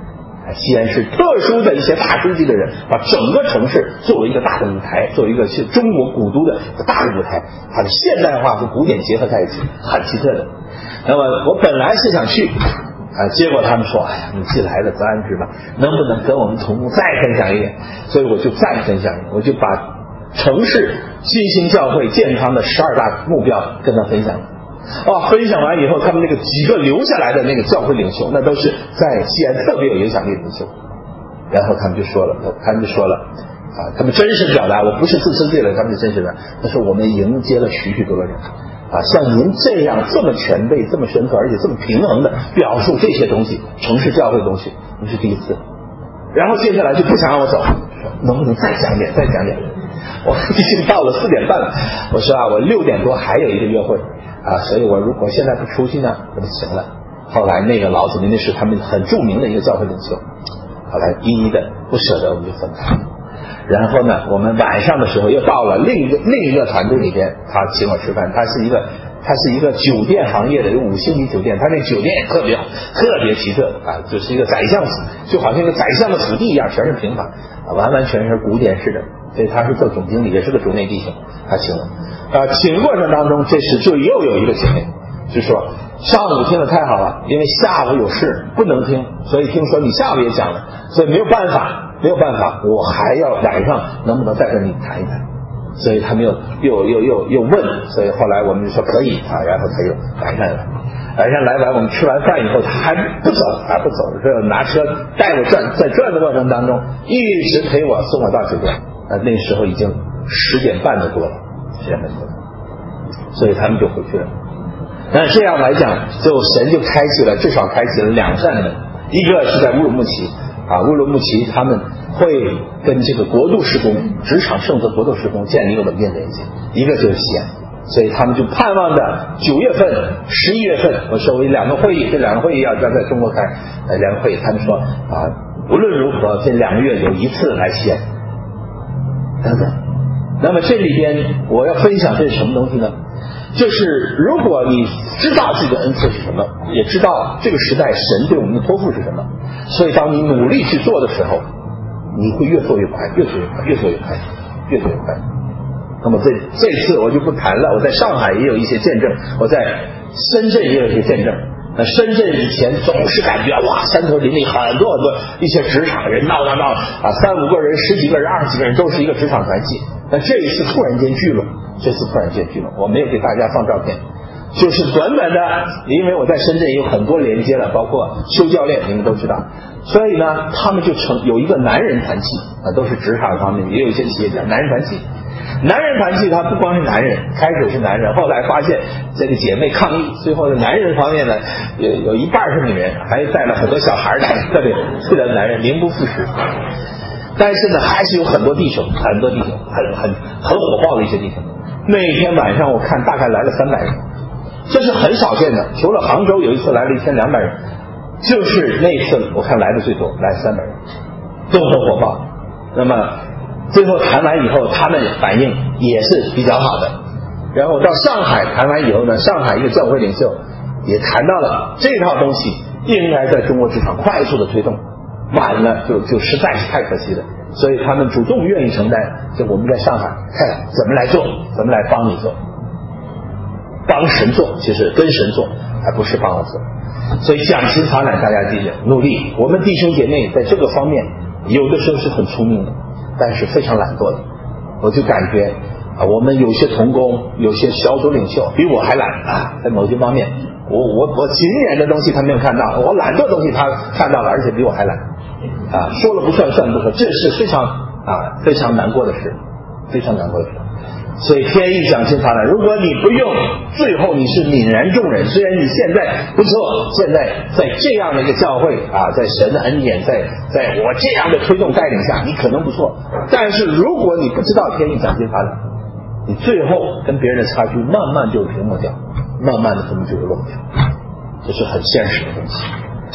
西安市特殊的一些大书记的人，把整个城市作为一个大的舞台，作为一个中国古都的大的舞台，它的现代化和古典结合在一起，很奇特的。那么我本来是想去啊，结果他们说，哎呀，你既来了则安之吧，能不能跟我们同工再分享一点？所以我就再分享，我就把城市新兴教会健康的十二大目标跟他分享了。哦，分享完以后，他们那个几个留下来的那个教会领袖，那都是在西安特别有影响力的领袖。然后他们就说了，他们就说了，啊，他们真实表达，我不是自称自己的，他们是真实的。他说我们迎接了许许多多人，啊，像您这样这么全备、这么深刻，而且这么平衡的表述这些东西，城市教会的东西，您是第一次。然后接下来就不想让我走，说能不能再讲点，再讲点。我已经到了四点半了，我说啊，我六点多还有一个约会啊，所以我如果现在不出去呢，那就行了。后来那个老子民那是他们很著名的一个教会领袖，后来一一的不舍得，我们就分开。然后呢，我们晚上的时候又到了另一个另一个团队里边，他请我吃饭，他是一个他是一个酒店行业的一个五星级酒店，他那酒店也特别好，特别奇特啊，就是一个宰相，就好像一个宰相的府邸一样，全是平房啊，完完全全是古典式的。所以他是做总经理，也是个主内弟兄，他请了。啊，请过程当中，这时就又有一个姐妹就说，上午听得太好了，因为下午有事不能听，所以听说你下午也讲了，所以没有办法，没有办法，我还要晚上能不能再跟你谈一谈？所以他们又又又又又问，所以后来我们就说可以啊，然后他又晚上来，晚上来完，我们吃完饭以后，他还不走，还不走，这拿车带我转，在转的过程当中，一直陪我送我到酒店。啊，那时候已经十点半的多了，十点半多了，所以他们就回去了。那这样来讲，就神就开启了，至少开启了两扇门，一个是在乌鲁木齐啊，乌鲁木齐他们会跟这个国度事工、职场圣泽国度事工建立一个稳定联系，一个就是西安，所以他们就盼望着九月份、十一月份，我说为两个会议，这两个会议要要在中国开，呃，两个会议，他们说啊，无论如何这两个月有一次来西安。等等，那么这里边我要分享这是什么东西呢？就是如果你知道自己的恩赐是什么，也知道这个时代神对我们的托付是什么，所以当你努力去做的时候，你会越做越快，越做越快，越做越快，越做越快。那么这这次我就不谈了，我在上海也有一些见证，我在深圳也有一些见证。那深圳以前总是感觉哇，山头林立，很多很多一些职场人闹闹闹啊，三五个人、十几个人、二十几个人都是一个职场团体。那这一次突然间聚拢，这次突然间聚拢，我没有给大家放照片，就是短短的，因为我在深圳也有很多连接了，包括修教练，你们都知道，所以呢，他们就成有一个男人团契啊，都是职场方面，也有一些企业家男人团契。男人团契他不光是男人，开始是男人，后来发现这个姐妹抗议，最后的男人方面呢，有有一半是女人，还带了很多小孩来，特别特别男人名不副实。但是呢，还是有很多弟兄，很多弟兄，很很很火爆的一些弟兄。那天晚上我看大概来了三百人，这是很少见的，除了杭州有一次来了一千两百人，就是那一次我看来的最多，来三百人，都很火爆。那么最后谈完以后，他们反应也是比较好的。然后到上海谈完以后呢，上海一个教会领袖也谈到了这套东西应该在中国职场快速的推动，晚了就就实在是太可惜了。所以他们主动愿意承担，就我们在上海看怎么来做，怎么来帮你做，帮神做，其实跟神做，而不是帮我做。所以讲勤传染，大家记着努力。我们弟兄姐妹在这个方面有的时候是很聪明的，但是非常懒惰的。我就感觉啊，我们有些同工，有些小组领袖比我还懒啊，在某些方面，我我我谨严的东西他没有看到，我懒惰的东西他看到了，而且比我还懒啊，说了不算，算不说，这是非常啊非常难过的事，非常难过的事。所以天意讲勤传染，如果你不用，最后你是泯然众人。虽然你现在不错，现在在这样的一个教会啊，在神的恩典，在在我这样的推动带领下，你可能不错，但是如果你不知道天意讲勤传染，你最后跟别人的差距慢慢就平磨掉，慢慢的他们就会落掉，这是很现实的东西。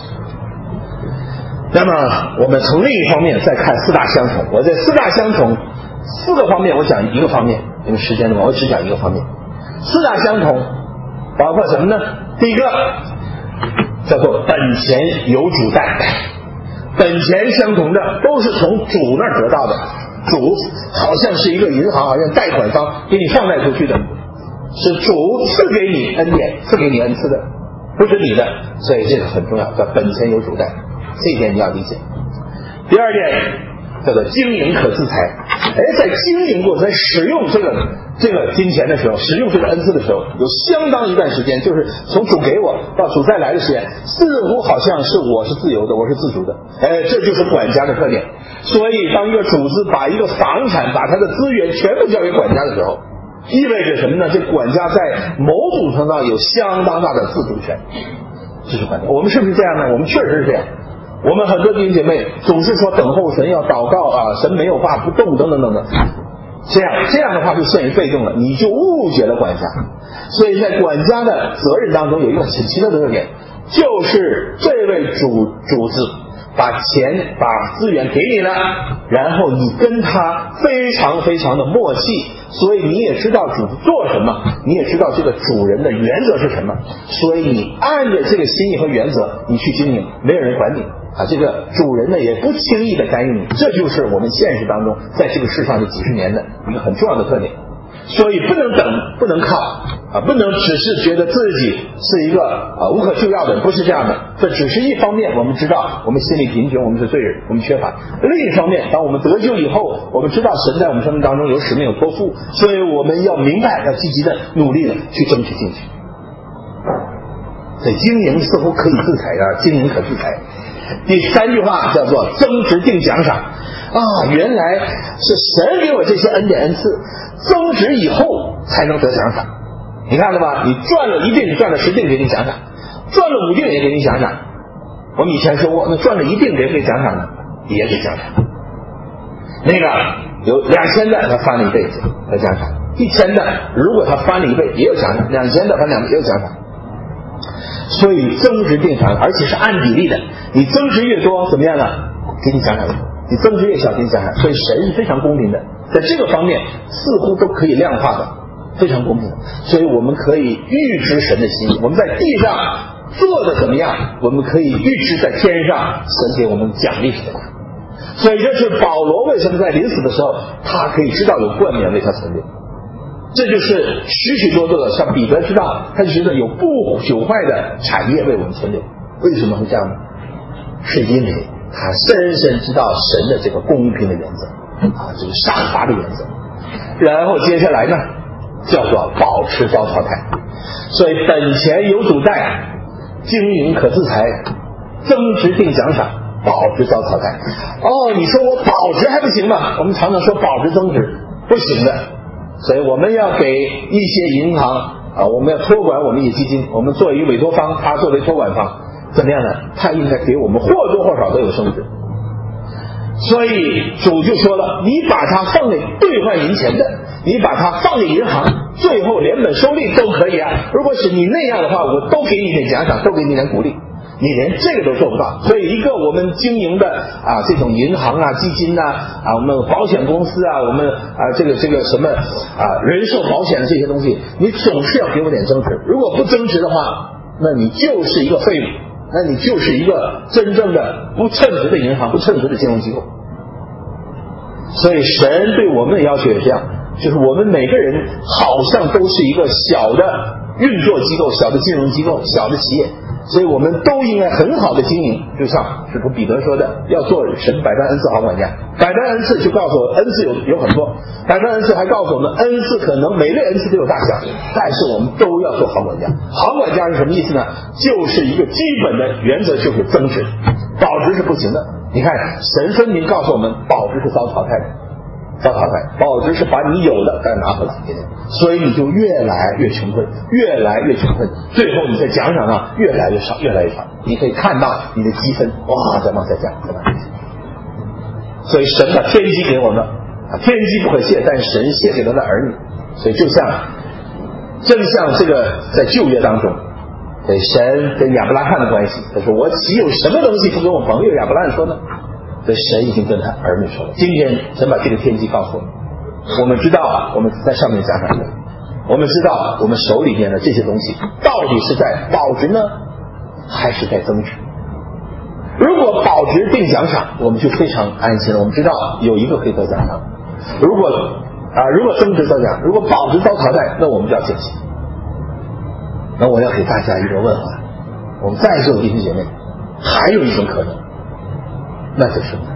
那么我们从另一方面再看四大相同，我在四大相同四个方面我讲一个方面，因为时间的话我只讲一个方面。四大相同包括什么呢？第一个叫做本钱有主带， 本钱相同的，都是从主那儿得到的。主好像是一个银行，好像贷款方给你放贷出去的，是主赐给你恩典，赐给你恩赐的，不是你的。所以这个很重要，叫本钱有主贷，这一点你要理解。第二点叫做经营可自裁。哎，在经营过，在使用这个这个金钱的时候，使用这个恩赐的时候，有相当一段时间，就是从主给我到主再来的时间，似乎好像是我是自由的，我是自主的。哎，这就是管家的特点。所以当一个主子把一个房产，把他的资源全部交给管家的时候，意味着什么呢？这管家在某种程度上有相当大的自主权。这是管家。我们是不是这样呢？我们确实是这样。我们很多弟兄姐妹总是说等候神，要祷告啊，神没有话不动等等等等，这样这样的话就陷于被动了，你就误解了管家。所以在管家的责任当中有一个很奇特的特点，就是这位主主子把钱把资源给你了，然后你跟他非常非常的默契，所以你也知道主子做什么，你也知道这个主人的原则是什么，所以你按着这个心意和原则你去经营，没有人管你啊，这个主人呢也不轻易的干预你。这就是我们现实当中在这个世上这几十年的一个很重要的特点。所以不能等，不能靠啊，不能只是觉得自己是一个啊无可救药的人，不是这样的。这只是一方面，我们知道我们心里贫穷，我们是罪人，我们缺乏。另一方面，当我们得救以后，我们知道神在我们生命当中有使命有托付，所以我们要明白，要积极的努力的去争取进去。所以经营似乎可以自裁啊，经营可自裁。第三句话叫做增值定奖赏啊，原来是神给我这些恩典恩赐，增值以后才能得奖赏。你看了吧？你赚了一定，赚了十定给你奖赏，赚了五定也给你奖赏。我们以前说过，那赚了一定给不给奖赏呢？也给奖赏。那个有两千的，他翻了一辈子得奖赏；一千的，如果他翻了一倍也有奖赏；两千的翻两倍也有奖赏。所以增值定赏，而且是按比例的。你增值越多，怎么样呢？给你奖赏越多；你增值越小，给你奖赏。所以神是非常公平的，在这个方面似乎都可以量化的，非常公平的。所以我们可以预知神的心意，我们在地上做的怎么样，我们可以预知在天上神给我们奖励是怎么样。所以这是保罗为什么在临死的时候，他可以知道有冠冕为他存留。这就是许许多多的，像彼得知道，他就觉得有不朽坏的产业为我们存留。为什么会这样呢？是因为他深深知道神的这个公平的原则啊，这个赏罚的原则。然后接下来呢，叫做保持遭淘汰。所以本钱有主贷，经营可自裁，增值定奖赏，保值遭淘汰。哦，你说我保值还不行吗？我们常常说保值增值不行的。所以我们要给一些银行啊，我们要托管我们一些基金，我们作为一个委托方，他作为托管方，怎么样呢？他应该给我们或多或少都有升值。所以主就说了，你把它放给兑换银钱的，你把它放给银行，最后连本收利都可以啊。如果是你那样的话，我都给你点奖赏，都给你点鼓励。你连这个都做不到，所以一个我们经营的啊这种银行啊基金呐 啊, 啊我们保险公司啊我们啊这个这个什么啊人寿保险的这些东西，你总是要给我点增值。如果不增值的话，那你就是一个废物，那你就是一个真正的不称职的银行，不称职的金融机构。所以神对我们的要求也这样，就是我们每个人好像都是一个小的运作机构，小的金融机构，小的企业。所以我们都应该很好的经营，就像使徒彼得说的，要做神百般恩赐好管家。百般恩赐就告诉我，恩赐有有很多，百般恩赐还告诉我们，恩赐可能每类恩赐都有大小，但是我们都要做好管家。好管家是什么意思呢？就是一个基本的原则，就是增值，保值是不行的。你看神分明告诉我们，保值是遭淘汰的，遭淘汰，保值是把你有的再拿回来，所以你就越来越穷困，越来越穷困，最后你在奖赏上越来越少，越来越少。你可以看到你的积分哇在往下降，在往下降。所以神把天机给我们，啊，天机不可泄，但是神泄给他的儿女。所以就像，正像这个在旧约当中，对神跟亚伯拉罕的关系，他说我岂有什么东西不跟我朋友亚伯拉罕说呢？所以神已经跟他儿女说了。今天神把这个天机告诉我们，我们知道我们在上面讲讲的，我们知道我们手里面的这些东西到底是在保值呢，还是在增值？如果保保值定奖赏，我们就非常安心了。我们知道有一个可以得奖赏，如果啊如果升值得奖，如果保值遭淘汰，那我们就要减薪。那我要给大家一个问话，我们在座的弟兄姐妹，还有一种可能，那就是什么？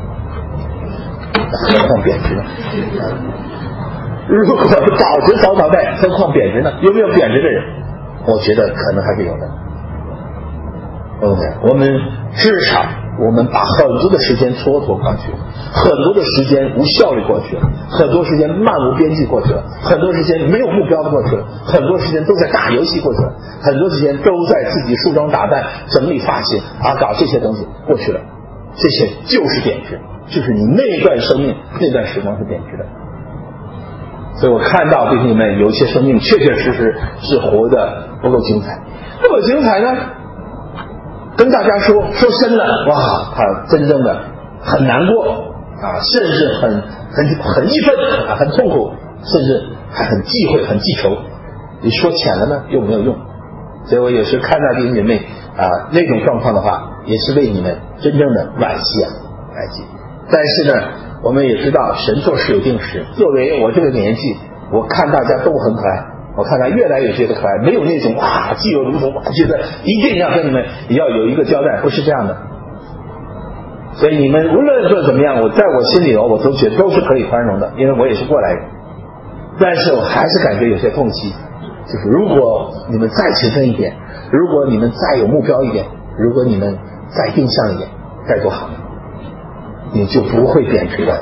何况贬值呢？如果保值遭淘汰，何况贬值呢？有没有贬值的人？我觉得可能还是有的。OK， 我们至少我们把很多的时间蹉跎过去了，很多的时间无效率过去了，很多时间漫无边际过去了，很多时间没有目标的过去了，很多时间都在打游戏过去了，很多时间都在自己梳妆打扮、整理发型啊，搞这些东西过去了。这些就是贬值，就是你那段生命、那段时光是贬值的。所以我看到弟兄们有一些生命确确实实是活得不够精彩，不够精彩呢，跟大家说说深了，哇，他真正的很难过啊，甚至很很很义愤啊，很痛苦，甚至还很忌讳、很记仇。你说浅了呢，又没有用。所以我有时看到弟兄姐妹啊那种状况的话，也是为你们真正的惋惜啊，惋惜。但是呢，我们也知道神做事有定时。作为我这个年纪，我看大家都很可爱，我看他越来越觉得可爱，没有那种啊嫉恶如仇，我觉得一定要跟你们要有一个交代，不是这样的。所以你们无论做怎么样，我在我心里头我都觉得都是可以宽容的，因为我也是过来人。但是我还是感觉有些痛惜，就是如果你们再勤奋一点，如果你们再有目标一点，如果你们再定向一点，该多好呢，你就不会贬值的。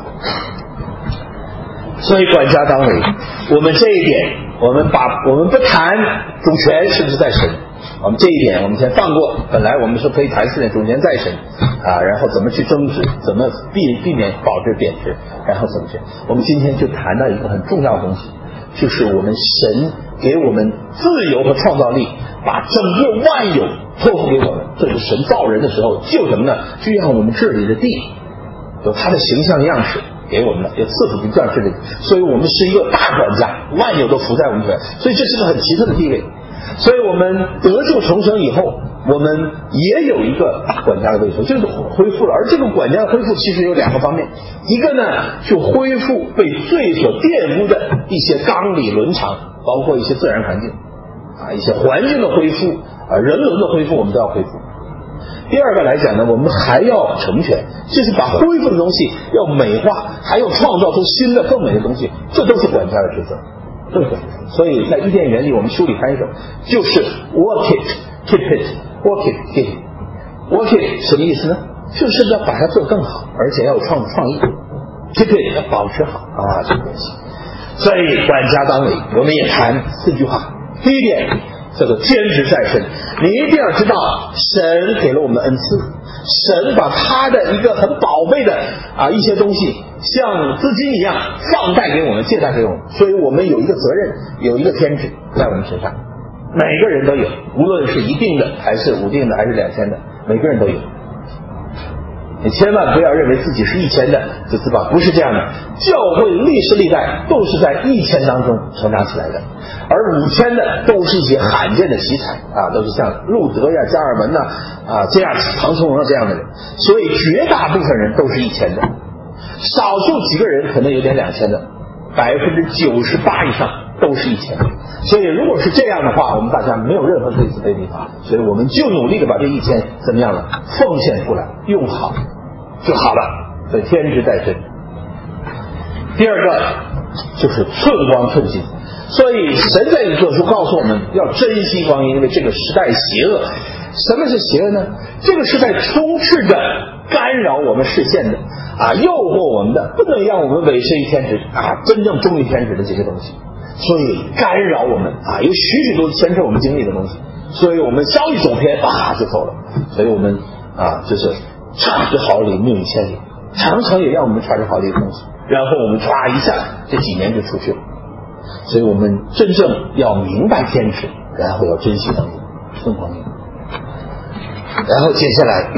所以管家当为，我们这一点，我们把我们不谈主权是不是在神，我们这一点我们先放过。本来我们说可以谈四点主权在神啊，然后怎么去争执，怎么避避免保值贬值，然后怎么去。我们今天就谈到一个很重要的东西，就是我们神给我们自由和创造力，把整个万有托付给我们。这是神造人的时候就什么呢？就让我们治理的地有他的形象样式给我们的，有赐福不断治理，所以我们是一个大管家，万有都服在我们腿，所以这是个很奇特的地位。所以我们得救重生以后，我们也有一个大管家的位置，就是恢复了。而这个管家的恢复其实有两个方面，一个呢就恢复被罪所玷污的一些纲理伦常，包括一些自然环境啊，一些环境的恢复啊，人伦的恢复，我们都要恢复。第二个来讲呢，我们还要成全，就是把恢复的东西要美化，还要创造出新的更美的东西，这都是管家的职责，这是。所以在伊甸园里，我们书里还有一种，就是 work it, keep it, work it, keep it. Work it 什么意思呢？就是要把它做更好，而且要有创创意。keep it 要保持好啊，这个东西。所以管家当为，我们也谈四句话。第一点，叫做天职在身，你一定要知道神给了我们的恩赐，神把他的一个很宝贝的啊一些东西像资金一样放贷给我们，借贷给我们，所以我们有一个责任，有一个天职在我们身上，每个人都有，无论是一定的还是五定的还是两千的，每个人都有。你千万不要认为自己是一千的就自保，不是这样的。教会历史历代都是在一千当中成长起来的，而五千的都是一些罕见的奇才啊，都是像路德呀、加尔文呐啊这样、唐崇荣这样的人，所以绝大部分人都是一千的，少数几个人可能有点两千的，百分之九十八以上都是一千的。所以如果是这样的话，我们大家没有任何可以自卑的地方，所以我们就努力的把这一千怎么样了奉献出来，用好就好了。所以天职在身。第二个就是寸光寸金，所以神在这书告诉我们要珍惜光阴，因为这个时代邪恶。什么是邪恶呢？这个时代充斥着干扰我们视线的啊，诱惑我们的，不能让我们委身于天职啊，真正忠于天职的这些东西，所以干扰我们啊，有许许多牵扯我们经历的东西，所以我们稍一走偏啊就走了。所以我们啊就是差之毫厘，谬以千里，常常也让我们差之毫厘的东西，然后我们唰一下这几年就出去了。所以我们真正要明白天职，然后要珍惜当中寸光阴。然后接下来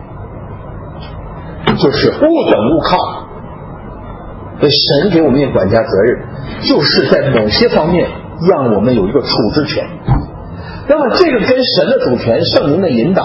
就是勿等勿靠，所以神给我们一个管家责任，就是在某些方面让我们有一个处置权。那么这个跟神的主权、圣灵的引导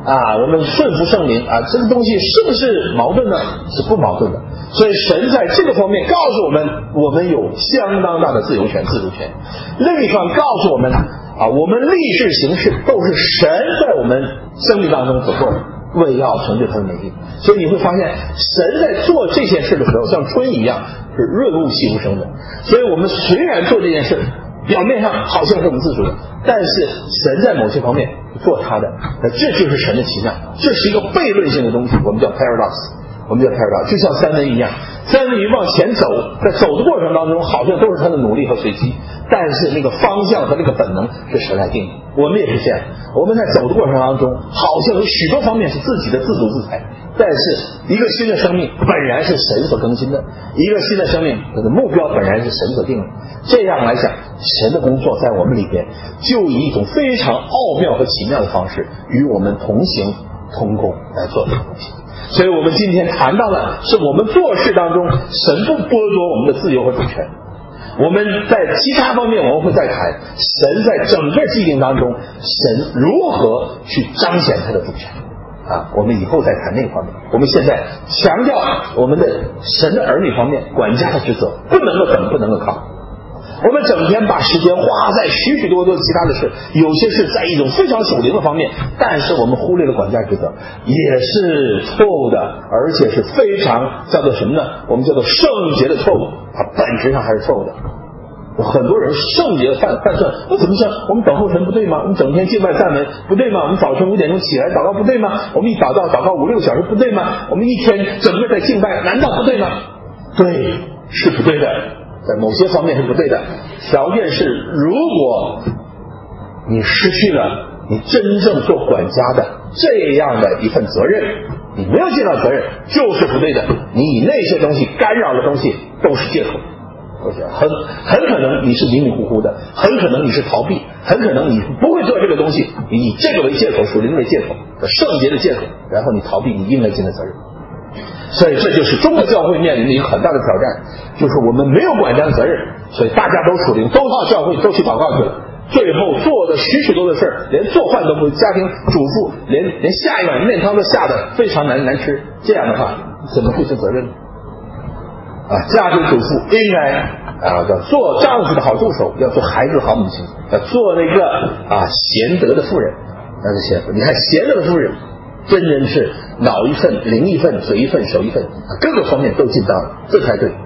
啊，我们顺服圣灵啊，这个东西是不是矛盾呢？是不矛盾的。所以神在这个方面告诉我们，我们有相当大的自由权、自主权。另一方告诉我们啊，我们立志行事都是神在我们生命当中所做的，为要成就他的美意。所以你会发现，神在做这件事的时候，像春一样是润物细无声的。所以我们虽然做这件事，表面上好像是我们自主的，但是神在某些方面做他的，那这就是神的奇妙。这是一个悖论性的东西，我们叫 paradox， 我们叫 paradox， 就像三文一样，三文鱼往前走，在走的过程当中，好像都是他的努力和随机，但是那个方向和那个本能是神来定的。我们也是这样，我们在走的过程当中，好像有许多方面是自己的自主自裁，但是一个新的生命本然是神所更新的，一个新的生命的目标本然是神所定的。这样来讲，神的工作在我们里边就以一种非常奥妙和奇妙的方式与我们同行同工来做这个东西。所以我们今天谈到的是我们做事当中神不剥夺我们的自由和主权。我们在其他方面我们会再谈神在整个既定当中神如何去彰显他的主权啊，我们以后再谈那个方面。我们现在强调我们的神的儿女方面管家的职责，不能够等，不能够靠。我们整天把时间花在许许多多其他的事，有些是在一种非常属灵的方面，但是我们忽略了管家职责，也是错误的，而且是非常叫做什么呢？我们叫做圣洁的错误，它本质上还是错误的。很多人圣洁的犯犯错，那怎么算？我们等候神不对吗？我们整天敬拜赞美不对吗？我们早晨五点钟起来祷告不对吗？我们一祷告祷告五六个小时不对吗？我们一天整个在敬拜，难道不对吗？对，是不对的，在某些方面是不对的。条件是，如果你失去了你真正做管家的这样的一份责任，你没有尽到责任，就是不对的。你以那些东西干扰的东西都是借口。很很可能你是迷迷糊糊的，很可能你是逃避，很可能你不会做这个东西，你以这个为借口，属灵为借口，圣洁的借口，然后你逃避你应该尽的责任。所以这就是中国教会面临的一个很大的挑战，就是我们没有管家的责任，所以大家都属灵，都到教会，都去祷告去了，最后做的许许多的事儿，连做饭都不会，家庭主妇连连下一碗面汤都下的非常难难吃，这样的话怎么会负责任呢？啊，家庭主妇应该啊，要做丈夫的好助手，要做孩子的好母亲，要做那个啊贤德的妇人。那是贤，你看贤德的妇人，真真是脑一份，灵一份，嘴一份，手一份，各个方面都尽到了，这才对。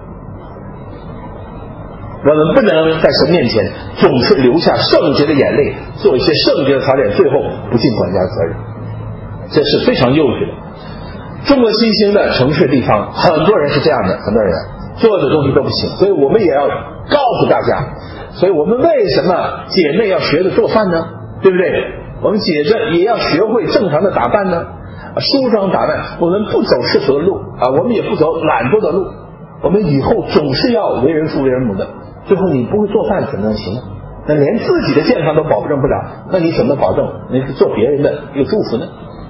我们不能在神面前总是流下圣洁的眼泪，做一些圣洁的操练，最后不尽管家的责任，这是非常幼稚的。中国新兴的城市地方，很多人是这样的，很多人做的东西都不行，所以我们也要告诉大家，所以我们为什么姐妹要学着做饭呢？对不对？我们姐着也要学会正常的打扮呢，梳妆打扮，我们不走世俗的路啊，我们也不走懒惰的路，我们以后总是要为人父为人母的。最后你不会做饭怎么能行呢？那连自己的健康都保证不了，那你怎么保证你是做别人的一个祝福呢？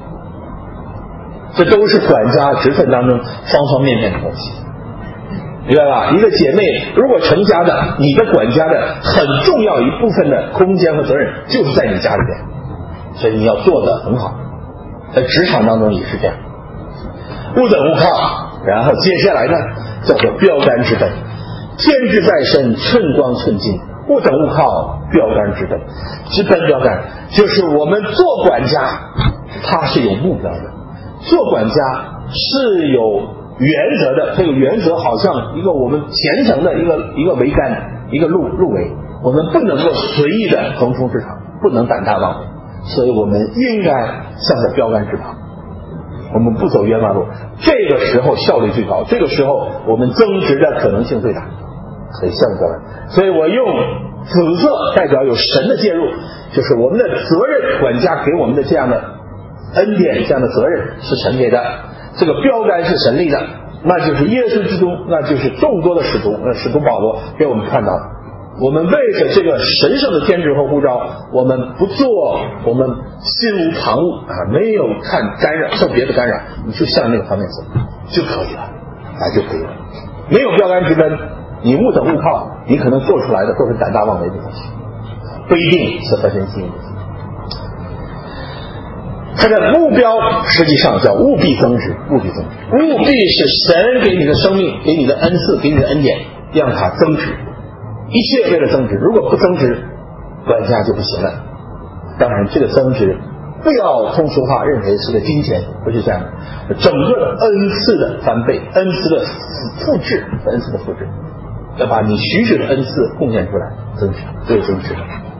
这都是管家职分当中方方面面的东西，明白吧？一个姐妹如果成家的，你的管家的很重要一部分的空间和责任就是在你家里边，所以你要做得很好。在职场当中也是这样，勿等勿靠。然后接下来呢，叫做标杆之本，天之在身，寸光寸金，勿等勿靠，标杆之本。之本标杆就是我们做管家，他是有目标的。做管家是有原则的，这个原则好像一个我们虔诚的一个一个桅杆，一个路路围，我们不能够随意的横冲直闯，不能胆大妄为，所以我们应该向着标杆之旁，我们不走冤枉路，这个时候效率最高，这个时候我们增值的可能性最大，所以向着标杆。所以我用紫色代表有神的介入，就是我们的责任，管家给我们的这样的恩典，这样的责任是神给的，这个标杆是神立的，那就是耶稣基督，那就是众多的使徒，那使徒保罗给我们看到的。我们为着这个神圣的天职和呼召，我们不做，我们心无旁骛啊，没有看干扰，受别的干扰，你就向那个方面走就可以了啊，就可以了。没有标杆之分，你勿等勿靠，你可能做出来的都是胆大妄为的东西，不一定是合神心意的。 它的目标实际上叫务必增值，务必增值，务必是神给你的生命，给你的恩赐，给你的恩典，让它增值，一切为了增值。如果不增值，管家就不行了。当然，这个增值不要通俗化，认为是个金钱，不是这样的。整个的恩赐的翻倍，恩赐的复制，恩赐的复制，要把你许许的恩赐贡献出来，增值，这是增值的。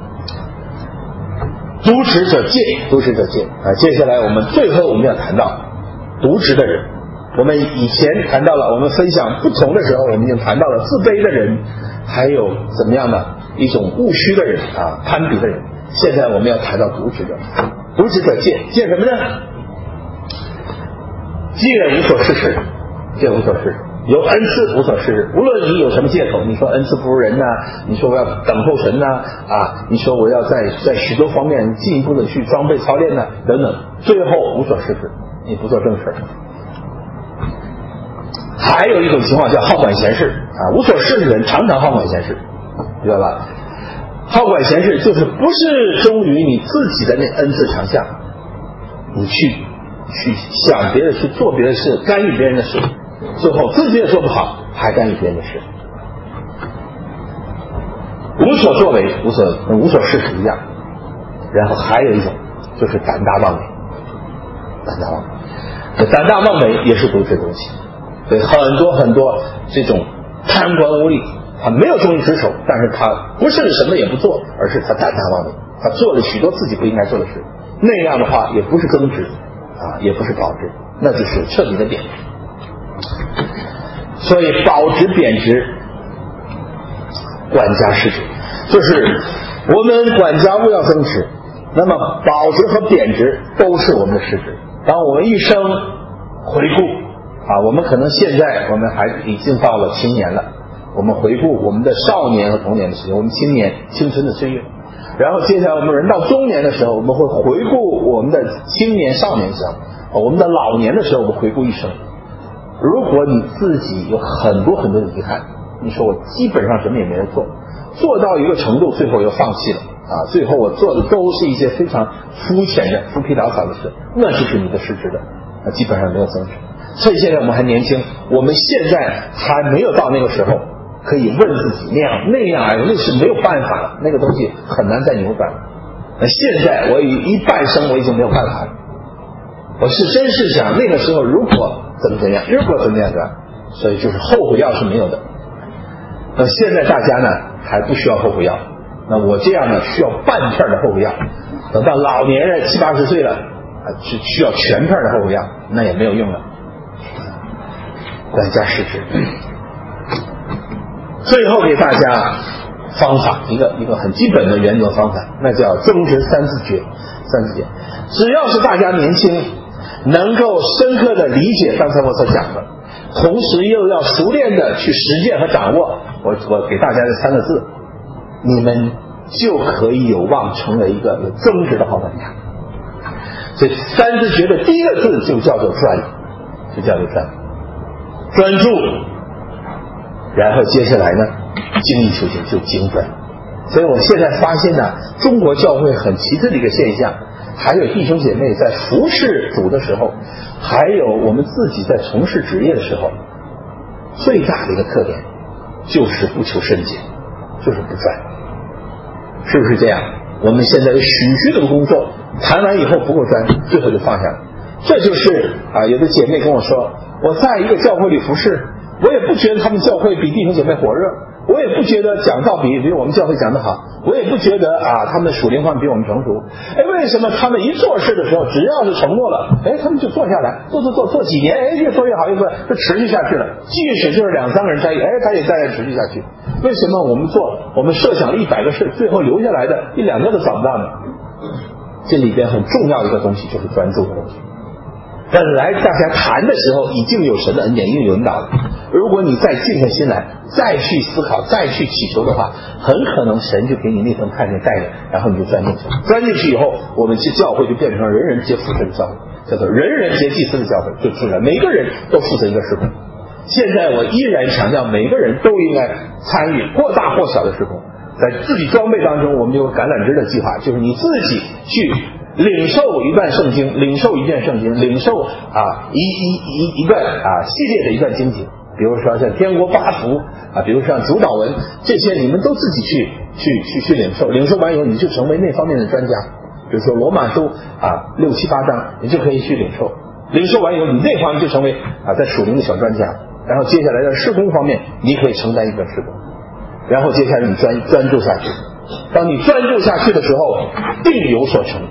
渎职者戒，渎职者戒啊！接下来我们最后我们要谈到渎职的人。我们以前谈到了，我们分享不同的时候，我们已经谈到了自卑的人，还有怎么样的一种务虚的人啊，攀比的人。现在我们要谈到渎职者，渎职者戒，戒什么呢？戒无所事事，戒无所事事。有恩赐无所事事，无论你有什么借口，你说恩赐不如人呐、啊，你说我要等候神呐、啊，啊，你说我要在在许多方面进一步的去装备操练呐、啊，等等，最后无所事事，你不做正事。还有一种情况叫好管闲事啊，无所事的人常常好管闲事，知道吧？好管闲事就是不是忠于你自己的那恩赐强项，你去去想别的，去做别的事，干预别人的事。最后自己也做不好，还干预别人的事，无所作为，无所无所事事一样。然后还有一种就是胆大妄为，胆大妄为，胆大妄为也是渎职的东西。对，很多很多这种贪官污吏，他没有忠于职守，但是他不是什么也不做，而是他胆大妄为，他做了许多自己不应该做的事。那样的话，也不是增值啊，也不是保值，那就是彻底的贬值。所以保值贬值，管家失职，就是我们管家务要增值，那么保值和贬值都是我们的失职。当我们一生回顾啊，我们可能现在我们还已经到了青年了，我们回顾我们的少年和童年的时间，我们青年青春的岁月，然后接下来我们人到中年的时候，我们会回顾我们的青年少年时候，我们的老年的时候，我们回顾一生。如果你自己有很多很多的遗憾，你说我基本上什么也没有做，做到一个程度，最后又放弃了啊！最后我做的都是一些非常肤浅的、浮皮潦草的事，那就是你的失职的，那基本上没有增值。所以现在我们还年轻，我们现在还没有到那个时候可以问自己那样那样啊，那是没有办法了，那个东西很难再扭转了。那现在我一半生我已经没有办法了，我是真是想那个时候如果怎么怎么样，如果怎么样的，所以就是后悔药是没有的。那现在大家呢还不需要后悔药，那我这样呢需要半片的后悔药，等到老年人七八十岁了啊，是需要全片的后悔药，那也没有用了。管家失职。最后给大家方法，一个一个很基本的原则方法，那叫增值三字诀。三字诀，只要是大家年轻，能够深刻的理解刚才我所讲的，同时又要熟练的去实践和掌握，我我给大家这三个字，你们就可以有望成为一个有增值的好管家。所以三字诀的第一个字就叫做专，就叫做专，专注。然后接下来呢，精益求精，就精专。所以我现在发现呢，中国教会很奇特的一个现象，还有弟兄姐妹在服侍主的时候，还有我们自己在从事职业的时候，最大的一个特点就是不求甚解，就是不专，是不是这样？我们现在有许许多的工作谈完以后不够专，最后就放下了。这就是啊，有的姐妹跟我说，我在一个教会里服侍，我也不觉得他们教会比弟兄姐妹火热，我也不觉得讲道比比我们教会讲得好，我也不觉得啊他们属灵方面比我们成熟。哎，为什么他们一做事的时候，只要是承诺了，哎，他们就做下来，做做做做几年，哎，越做越好，越做就持续下去了。即使就是两三个人在一起，哎，他也在持续下去。为什么我们做我们设想了一百个事，最后留下来的一两个都找不到呢？这里边很重要的一个东西就是专注的东西。本来大家谈的时候已经有神的恩典，已经有引导了。如果你再静下心来，再去思考，再去祈求的话，很可能神就给你那份看见带领，然后你就钻进去。钻进去以后，我们这教会就变成人人皆服侍的教会，叫做人人皆祭司的教会，就出来每个人都负责一个事工。现在我依然强调，每个人都应该参与或大或小的事工。在自己装备当中，我们有橄榄枝的计划，就是你自己去领受一段圣经，领受一卷圣经，领受啊一一一一段啊系列的一段经节，比如说像天国八福啊，比如说像主祷文，这些你们都自己去去去去领受，领受完以后你就成为那方面的专家。比如说罗马书啊六七八章，你就可以去领受，领受完以后你那方面就成为啊在属灵的小专家。然后接下来在事工方面，你可以承担一段事工，然后接下来你专专注下去。当你专注下去的时候，定有所成。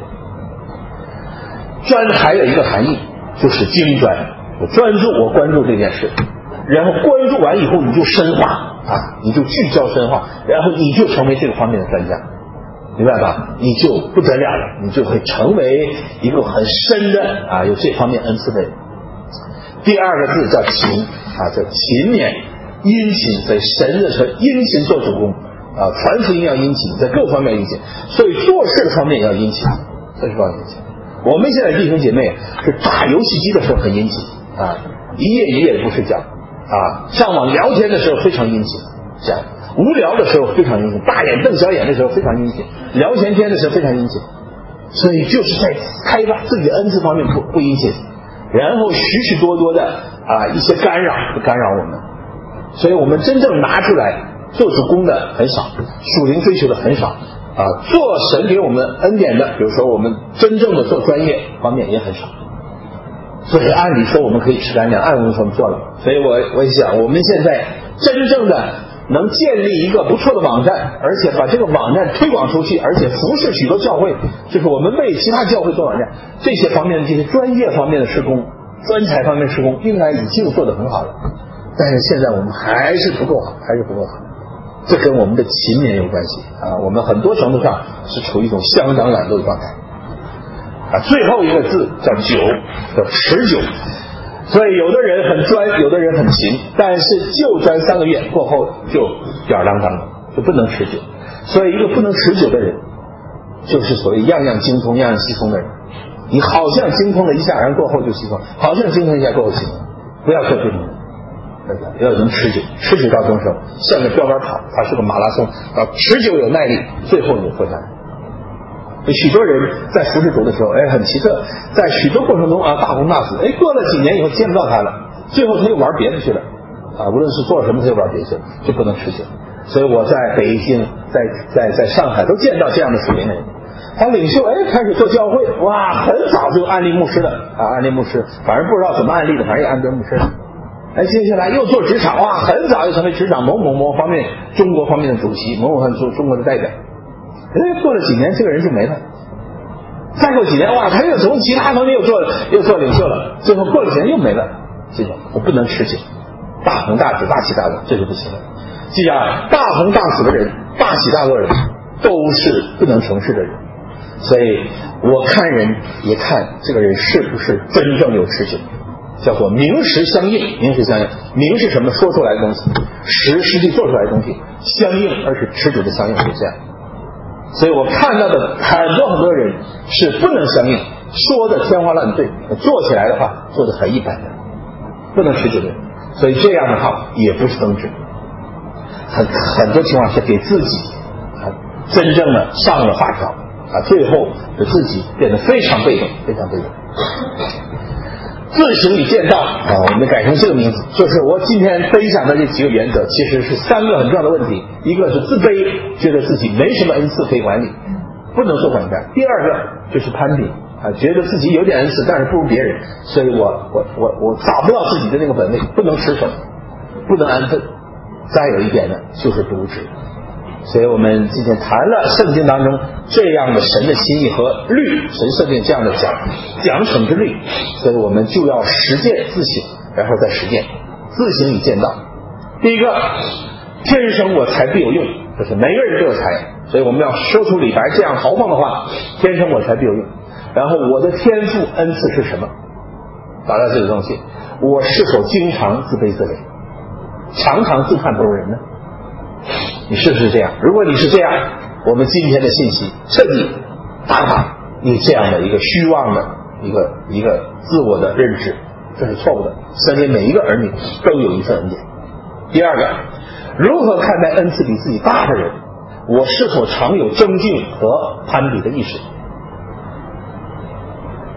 专还有一个含义，就是精专。我专注，我关注这件事，然后关注完以后，你就深化啊，你就聚焦深化，然后你就成为这个方面的专家，明白吧？你就不得了了，你就会成为一个很深的啊有这方面恩赐的人。第二个字叫勤啊，叫勤勉、殷勤，在神的时候殷勤做主公啊，传福音要殷勤，在各方面殷勤，所以做事的方面也要殷勤，这是方面殷勤。我们现在弟兄姐妹是打游戏机的时候很殷勤啊，一夜一夜不睡觉啊，上网聊天的时候非常殷勤，这样无聊的时候非常殷勤，大眼瞪小眼的时候非常殷勤，聊闲天的时候非常殷勤，所以就是在开发自己的恩赐方面不不殷勤，然后许许多多的啊一些干扰干扰我们，所以我们真正拿出来做主公的很少，属灵追求的很少啊，做神给我们恩典的，比如说我们真正的做专业方面也很少。所以按理说我们可以吃干粮，按我们说我们做了，所以我我想我们现在真正的能建立一个不错的网站，而且把这个网站推广出去，而且服侍许多教会，就是我们为其他教会做网站，这些方面的这些专业方面的施工，专才方面的施工应该已经做得很好了，但是现在我们还是不够好，还是不够好。这跟我们的勤勉有关系啊，我们很多程度上是处于一种相当懒惰的状态啊。最后一个字叫久，叫持久。所以有的人很专，有的人很勤，但是就专三个月过后就吊儿郎当了，就不能持久。所以一个不能持久的人，就是所谓样样精通样样稀通的人。你好像精通了一下，然后过后就稀通，好像精通一下过后稀通，不要做这种人，要能持久，持久到终生，像个标杆跑，它是个马拉松啊，持久有耐力，最后你活下来。许多人在服侍主的时候，哎，很奇特，在许多过程中啊，大红大紫，哎，过了几年以后见不到他了，最后他又玩别的去了，啊，无论是做什么他就玩别的去了，就不能持久。所以我在北京，在在在上海都见到这样的属灵的人，他领袖哎开始做教会，哇，很早就安利牧师了啊，安利牧师，反正不知道怎么安利的，反正也安利牧师了。哎，接下来又做职场，哇，很早就成为职场某某某方面中国方面的主席，某某方中中国的代表。哎，过了几年，这个人就没了。再过几年，哇，他又从其他方面又做又做领袖了。最后过了几年又没了。这种我不能持久，大红大紫、大起大落，这是不行的。记着啊，大红大紫的人、大起大落的人，都是不能成事的人。所以我看人也看这个人是不是真正有持久，叫做名实相应。名实相应，名是什么？说出来的东西，实实际做出来的东西相应，而是持久的相应，是这样。所以我看到的很多很多人是不能相应，说的天花乱坠，做起来的话做的很一般的，不能持久的人。所以这样的话也不是增值，很很多情况是给自己啊真正的上了发条啊，最后使自己变得非常被动，非常被动。自行与见道啊，我们改成这个名字，就是我今天分享的这几个原则，其实是三个很重要的问题。一个是自卑，觉得自己没什么恩赐可以管理，不能做管家；第二个就是攀比啊，觉得自己有点恩赐，但是不如别人，所以我我我我找不到自己的那个本位，不能持守，不能安分。再有一点呢，就是渎职。所以我们今天谈了圣经当中这样的神的心意和律，神设定这样的奖奖惩之律，所以我们就要实践自省，然后再实践自省与见道。第一个，天生我材必有用，就是每个人都有才，所以我们要说出李白这样豪放的话，天生我材必有用。然后我的天赋恩赐是什么？找到这个东西，我是否经常自卑自卑，常常自叹不如人呢？你是不是这样？如果你是这样，我们今天的信息彻底打垮你这样的一个虚妄的一个一个自我的认知，这是错误的。身边每一个儿女都有一份恩典。第二个，如何看待恩赐比自己大的人？我是否常有争竞和攀比的意识？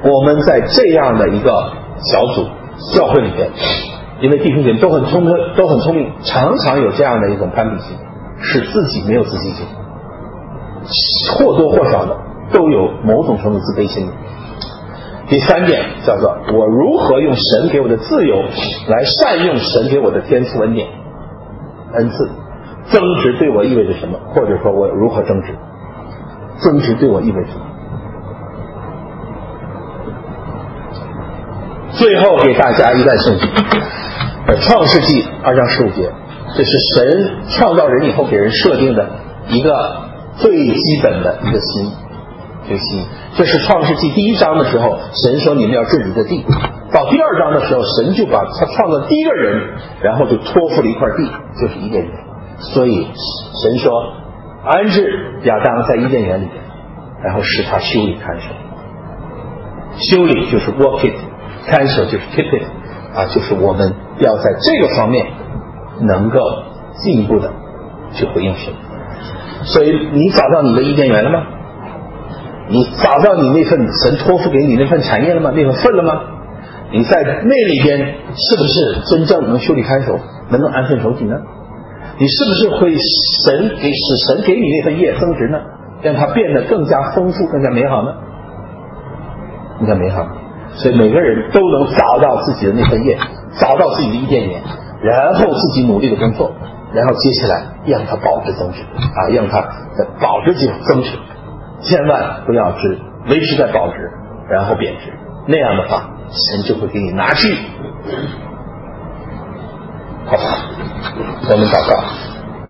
我们在这样的一个小组教会里边，因为弟兄姐妹都很聪明，都很聪明，常常有这样的一种攀比心，使自己没有自信心，或多或少的都有某种程度自卑心理。第三点叫做我如何用神给我的自由来善用神给我的天赋恩典恩赐。增值对我意味着什么？或者说我如何增值？增值对我意味着什么？最后给大家一段圣经，创世纪二章十五节，这是神创造人以后给人设定的一个最基本的一个心，这个心，这是创世纪第一章的时候，神说你们要治理这地。到第二章的时候，神就把他创造第一个人，然后就托付了一块地，就是伊甸园。所以神说安置亚当在伊甸园里面，然后使他修理看守。修理就是 work it， 看守就是 keep it， 啊，就是我们要在这个方面能够进一步的去回应神。所以你找到你的伊甸园了吗？你找到你那份神托付给你那份产业了吗？那份份了吗？你在那里边是不是真正能修理看守，能够安分守己呢？你是不是会神给使神给你那份业增值呢？让它变得更加丰富，更加美好呢？更加美好。所以每个人都能找到自己的那份业，找到自己的伊甸园，然后自己努力的工作，然后接下来让它保值增值啊，让它在保值级增值，千万不要只维持在保值然后贬值，那样的话神就会给你拿去。好吧，我们祷告。